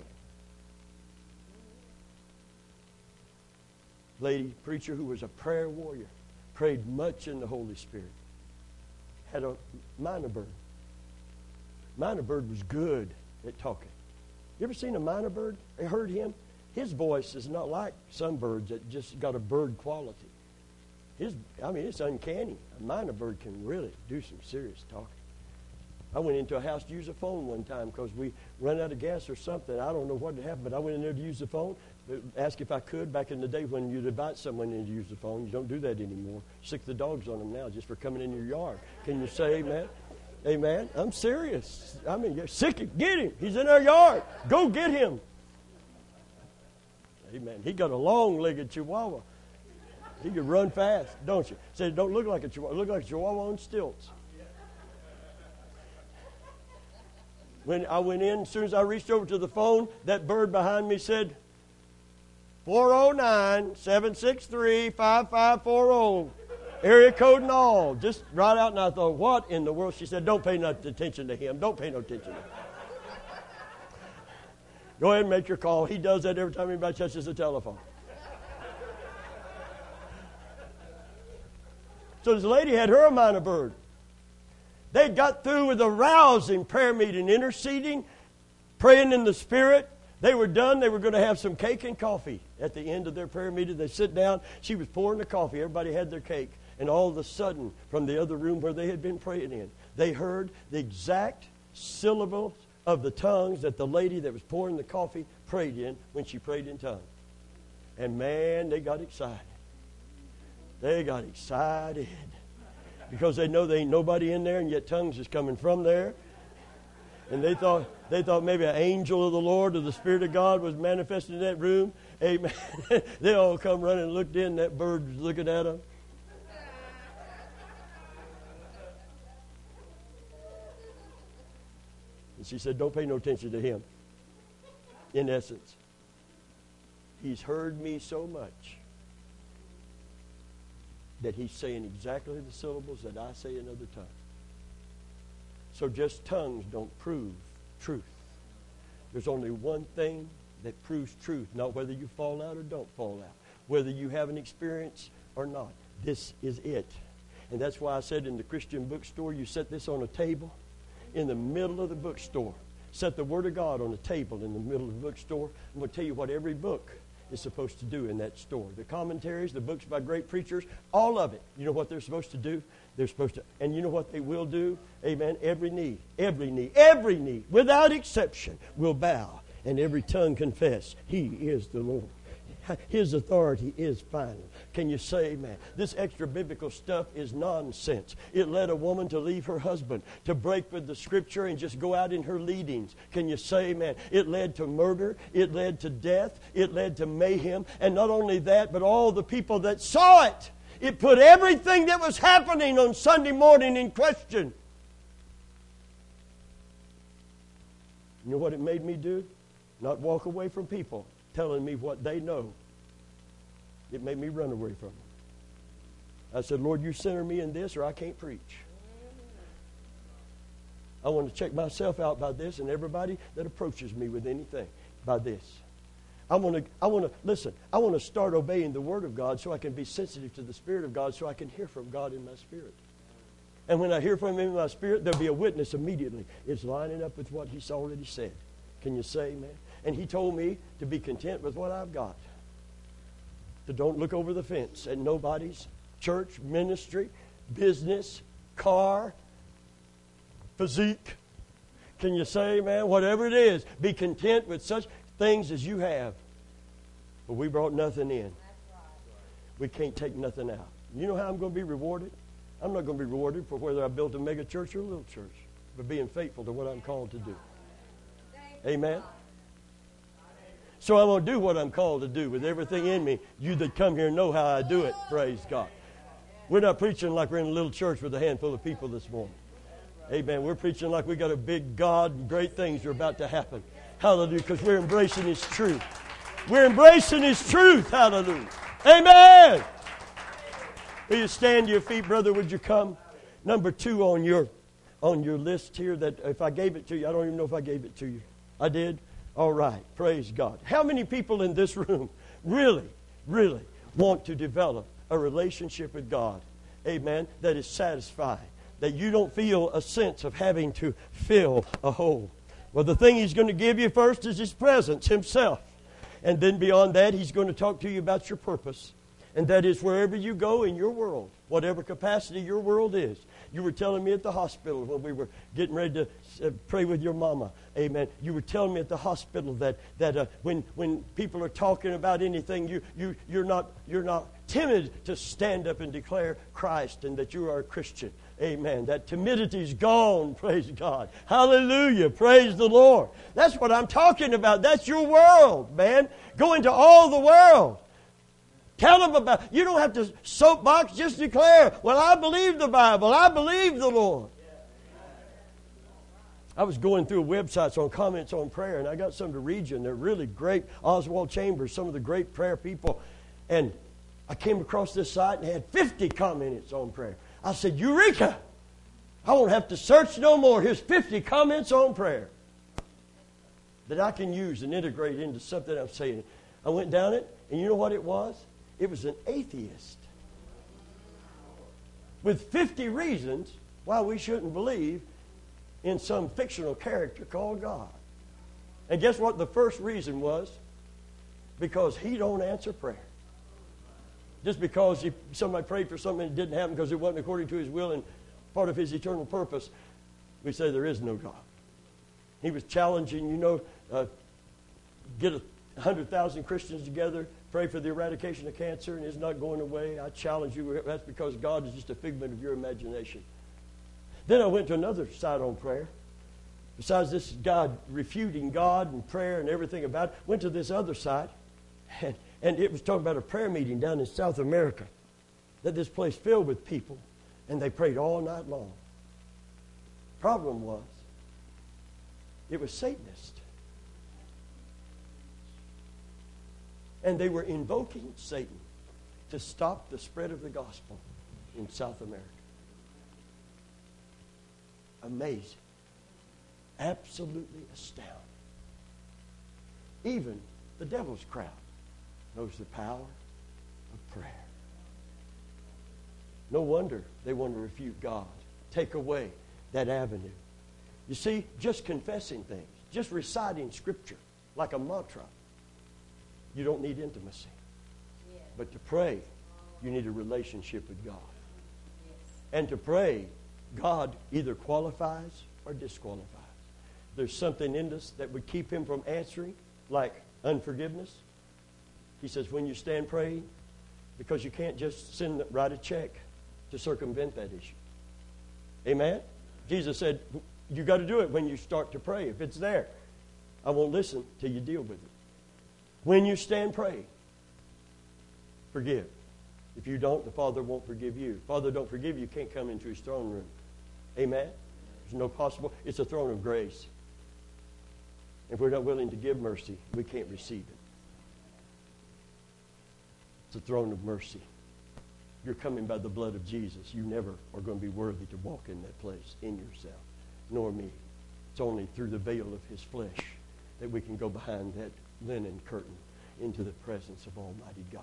Lady preacher who was a prayer warrior, prayed much in the Holy Spirit, had a minor bird. Minor bird was good at talking. You ever seen a minor bird? You heard him? His voice is not like some birds that just got a bird quality. His, I mean, it's uncanny. A minor bird can really do some serious talking. I went into a house to use a phone one time because we ran out of gas or something. I don't know what had happened, but I went in there to use the phone. Asked if I could. Back in the day when you'd invite someone in to use the phone, you don't do that anymore. Sick the dogs on them now just for coming in your yard. Can you say amen? Amen? I'm serious. I mean, you're sick of, get him. He's in our yard. Go get him. Amen. He got a long-legged chihuahua. He could run fast, don't you? Say, don't look like a chihuahua. Look like a chihuahua on stilts. When I went in, as soon as I reached over to the phone, that bird behind me said, four oh nine, seven six three, five five four oh. Area code and all. Just right out, and I thought, what in the world? She said, don't pay no attention to him. Don't pay no attention to him. Go ahead and make your call. He does that every time anybody touches the telephone. So this lady had her minor bird. They got through with a rousing prayer meeting, interceding, praying in the Spirit. They were done. They were going to have some cake and coffee at the end of their prayer meeting. They sit down. She was pouring the coffee. Everybody had their cake. And all of a sudden, from the other room where they had been praying in, they heard the exact syllables of the tongues that the lady that was pouring the coffee prayed in when she prayed in tongues. And man, they got excited. They got excited. Because they know there ain't nobody in there, and yet tongues is coming from there. And they thought they thought maybe an angel of the Lord or the Spirit of God was manifested in that room. Amen. They all come running and looked in. That bird was looking at them. And she said, don't pay no attention to him. In essence, he's heard me so much that he's saying exactly the syllables that I say in other tongues. So just tongues don't prove truth. There's only one thing that proves truth, not whether you fall out or don't fall out, whether you have an experience or not. This is it. And that's why I said in the Christian bookstore, you set this on a table in the middle of the bookstore. Set the Word of God on a table in the middle of the bookstore. I'm going to tell you what every book is supposed to do in that store. The commentaries, the books by great preachers, all of it. You know what they're supposed to do? They're supposed to, and you know what they will do? Amen. Every knee, every knee, every knee, without exception, will bow, and every tongue confess, He is the Lord. His authority is final. Can you say amen? This extra biblical stuff is nonsense. It led a woman to leave her husband, to break with the Scripture and just go out in her leadings. Can you say amen? It led to murder. It led to death. It led to mayhem. And not only that, but all the people that saw it. It put everything that was happening on Sunday morning in question. You know what it made me do? Not walk away from people telling me what they know. It made me run away from them. I said, Lord, you center me in this or I can't preach. I want to check myself out by this and everybody that approaches me with anything by this. I want to, I want to, listen, I want to start obeying the Word of God so I can be sensitive to the Spirit of God so I can hear from God in my spirit. And when I hear from Him in my spirit, there'll be a witness immediately. It's lining up with what He's already said. Can you say amen? And He told me to be content with what I've got. To don't look over the fence at nobody's church, ministry, business, car, physique. Can you say, man, whatever it is, be content with such things as you have. But we brought nothing in. We can't take nothing out. You know how I'm going to be rewarded? I'm not going to be rewarded for whether I built a mega church or a little church, but being faithful to what I'm called to do. Amen? So I'm going to do what I'm called to do with everything in me. You that come here know how I do it. Praise God. We're not preaching like we're in a little church with a handful of people this morning. Amen. We're preaching like we got a big God and great things are about to happen. Hallelujah. Because we're embracing His truth. We're embracing His truth. Hallelujah. Amen. Will you stand to your feet, brother? Would you come? Number two on your on your list here, that if I gave it to you, I don't even know if I gave it to you. I did? All right. Praise God. How many people in this room really, really want to develop a relationship with God? Amen. That is satisfying. That you don't feel a sense of having to fill a hole. Well, the thing He's going to give you first is His presence, Himself. And then beyond that, He's going to talk to you about your purpose. And that is wherever you go in your world, whatever capacity your world is. You were telling me at the hospital when we were getting ready to uh, pray with your mama. Amen. You were telling me at the hospital that that uh, when when people are talking about anything, you you you're not you're not timid to stand up and declare Christ and that you are a Christian. Amen. That timidity's gone. Praise God. Hallelujah. Praise the Lord. That's what I'm talking about. That's your world, man. Go into all the world. Tell them about it. You don't have to soapbox, just declare, well, I believe the Bible. I believe the Lord. I was going through websites on comments on prayer, and I got some to read you, and they're really great. Oswald Chambers, some of the great prayer people. And I came across this site and had fifty comments on prayer. I said, Eureka! I won't have to search no more. Here's fifty comments on prayer that I can use and integrate into something I'm saying. I went down it, and you know what it was? It was an atheist with fifty reasons why we shouldn't believe in some fictional character called God. And guess what the first reason was? Because He don't answer prayer. Just because he, somebody prayed for something and it didn't happen because it wasn't according to His will and part of His eternal purpose, we say there is no God. He was challenging, you know, uh, get a hundred thousand Christians together, pray for the eradication of cancer, and it's not going away. I challenge you. That's because God is just a figment of your imagination. Then I went to another side on prayer. Besides this God refuting God and prayer and everything about it, went to this other side, and, and it was talking about a prayer meeting down in South America, that this place filled with people, and they prayed all night long. Problem was, it was Satanist. And they were invoking Satan to stop the spread of the gospel in South America. Amazing. Absolutely astounding. Even the devil's crowd knows the power of prayer. No wonder they want to refute God. Take away that avenue. You see, just confessing things, just reciting Scripture like a mantra, you don't need intimacy. Yes. But to pray, you need a relationship with God. Yes. And to pray, God either qualifies or disqualifies. There's something in us that would keep Him from answering, like unforgiveness. He says, when you stand praying, because you can't just send write a check to circumvent that issue. Amen? Jesus said, you got to do it when you start to pray. If it's there, I won't listen till you deal with it. When you stand praying, forgive. If you don't, the Father won't forgive you. Father don't forgive you, you can't come into His throne room. Amen? There's no possible. It's a throne of grace. If we're not willing to give mercy, we can't receive it. It's a throne of mercy. You're coming by the blood of Jesus. You never are going to be worthy to walk in that place in yourself, nor me. It's only through the veil of His flesh that we can go behind that linen curtain. into the presence of Almighty God.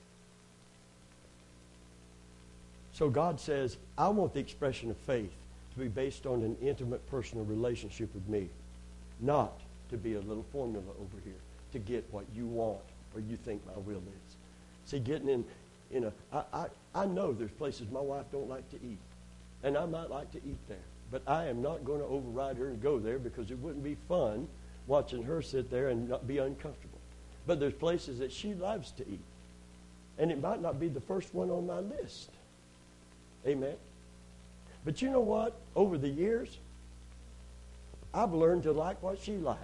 So God says, I want the expression of faith to be based on an intimate personal relationship with me, not to be a little formula over here to get what you want or you think my will is. See, getting in, in a, I, I, I know there's places my wife don't like to eat, and I might like to eat there, but I am not going to override her and go there because it wouldn't be fun watching her sit there and not be uncomfortable. But there's places that she loves to eat, and it might not be the first one on my list. Amen. But you know what? Over the years, I've learned to like what she likes.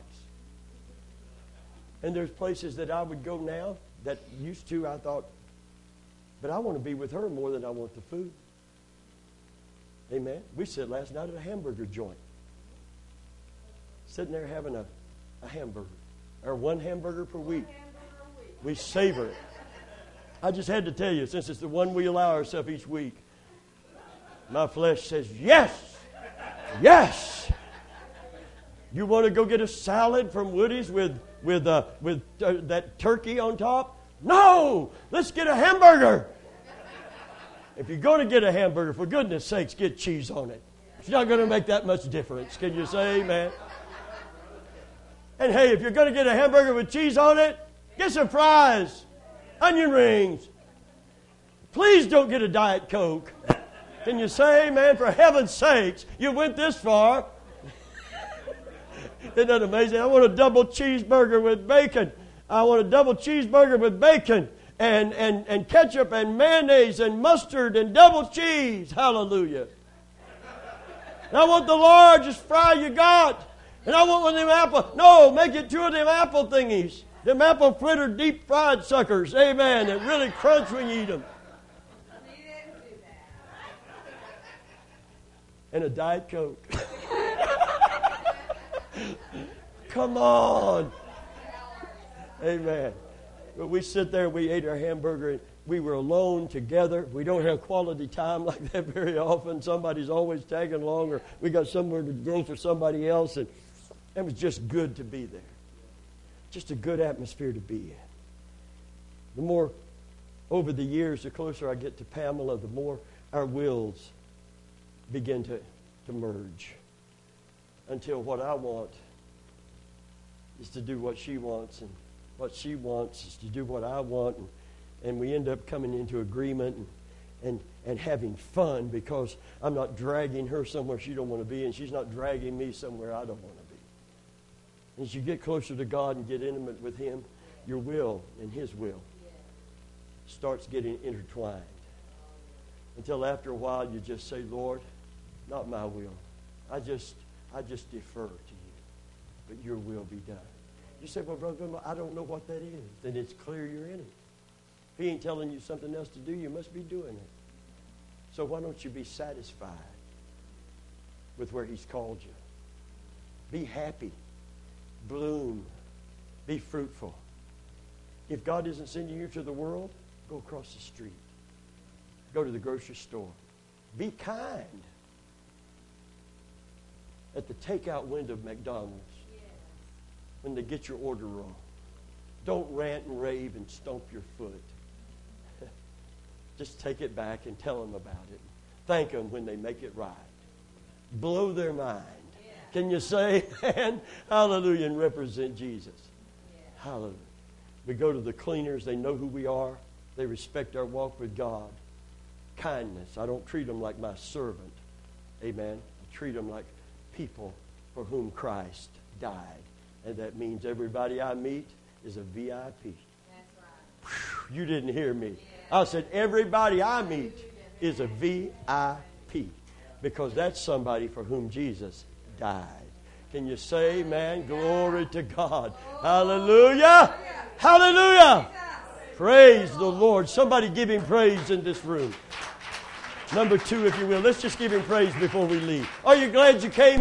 And there's places that I would go now that used to I thought, but I want to be with her more than I want the food. Amen. We sat last night at a hamburger joint. Sitting there having a, a hamburger. Or one hamburger per week. We savor it. I just had to tell you, since it's the one we allow ourselves each week, my flesh says, yes, yes. You want to go get a salad from Woody's with with uh, with uh, that turkey on top? No, let's get a hamburger. If you're going to get a hamburger, for goodness sakes, get cheese on it. It's not going to make that much difference. Can you say amen? And hey, if you're going to get a hamburger with cheese on it, get some fries, onion rings. Please don't get a Diet Coke. Can you say amen? For heaven's sakes, you went this far. Isn't that amazing? I want a double cheeseburger with bacon. I want a double cheeseburger with bacon and, and, and ketchup and mayonnaise and mustard and double cheese. Hallelujah. And I want the largest fry you got. And I want one of them apple. No, make it two of them apple thingies. Them apple fritter deep fried suckers. Amen. That really crunch when you eat them. And a Diet Coke. Come on. Amen. But we sit there, we ate our hamburger, and we were alone together. We don't have quality time like that very often. Somebody's always tagging along, or we got somewhere to go for somebody else. And it was just good to be there. Just a good atmosphere to be in. The more, over the years, the closer I get to Pamela, the more our wills begin to, to merge, until what I want is to do what she wants, and what she wants is to do what I want, and, and we end up coming into agreement and, and, and having fun because I'm not dragging her somewhere she don't want to be, and she's not dragging me somewhere I don't want to be. As you get closer to God and get intimate with Him, your will and His will starts getting intertwined, until after a while you just say, Lord, not my will. I just I just defer to you, but your will be done. You say, well, Brother, I don't know what that is. Then it's clear you're in it. If He ain't telling you something else to do, you must be doing it. So why don't you be satisfied with where He's called you? Be happy. Bloom. Be fruitful. If God isn't sending you to the world, go across the street. Go to the grocery store. Be kind. At the takeout window of McDonald's, yes, when they get your order wrong. Don't rant and rave and stomp your foot. Just take it back and tell them about it. Thank them when they make it right. Blow their mind. Yeah. Can you say, and hallelujah, and represent Jesus? Yeah. Hallelujah. We go to the cleaners. They know who we are. They respect our walk with God. Kindness. I don't treat them like my servant. Amen. I treat them like people for whom Christ died. And that means everybody I meet is a V I P. That's right. Whew, you didn't hear me. Yeah. I said everybody I meet is a V I P, because that's somebody for whom Jesus died. Can you say amen? Glory to God. Hallelujah. Hallelujah. Praise the Lord. Somebody give Him praise in this room. Number two, if you will. Let's just give Him praise before we leave. Are you glad you came?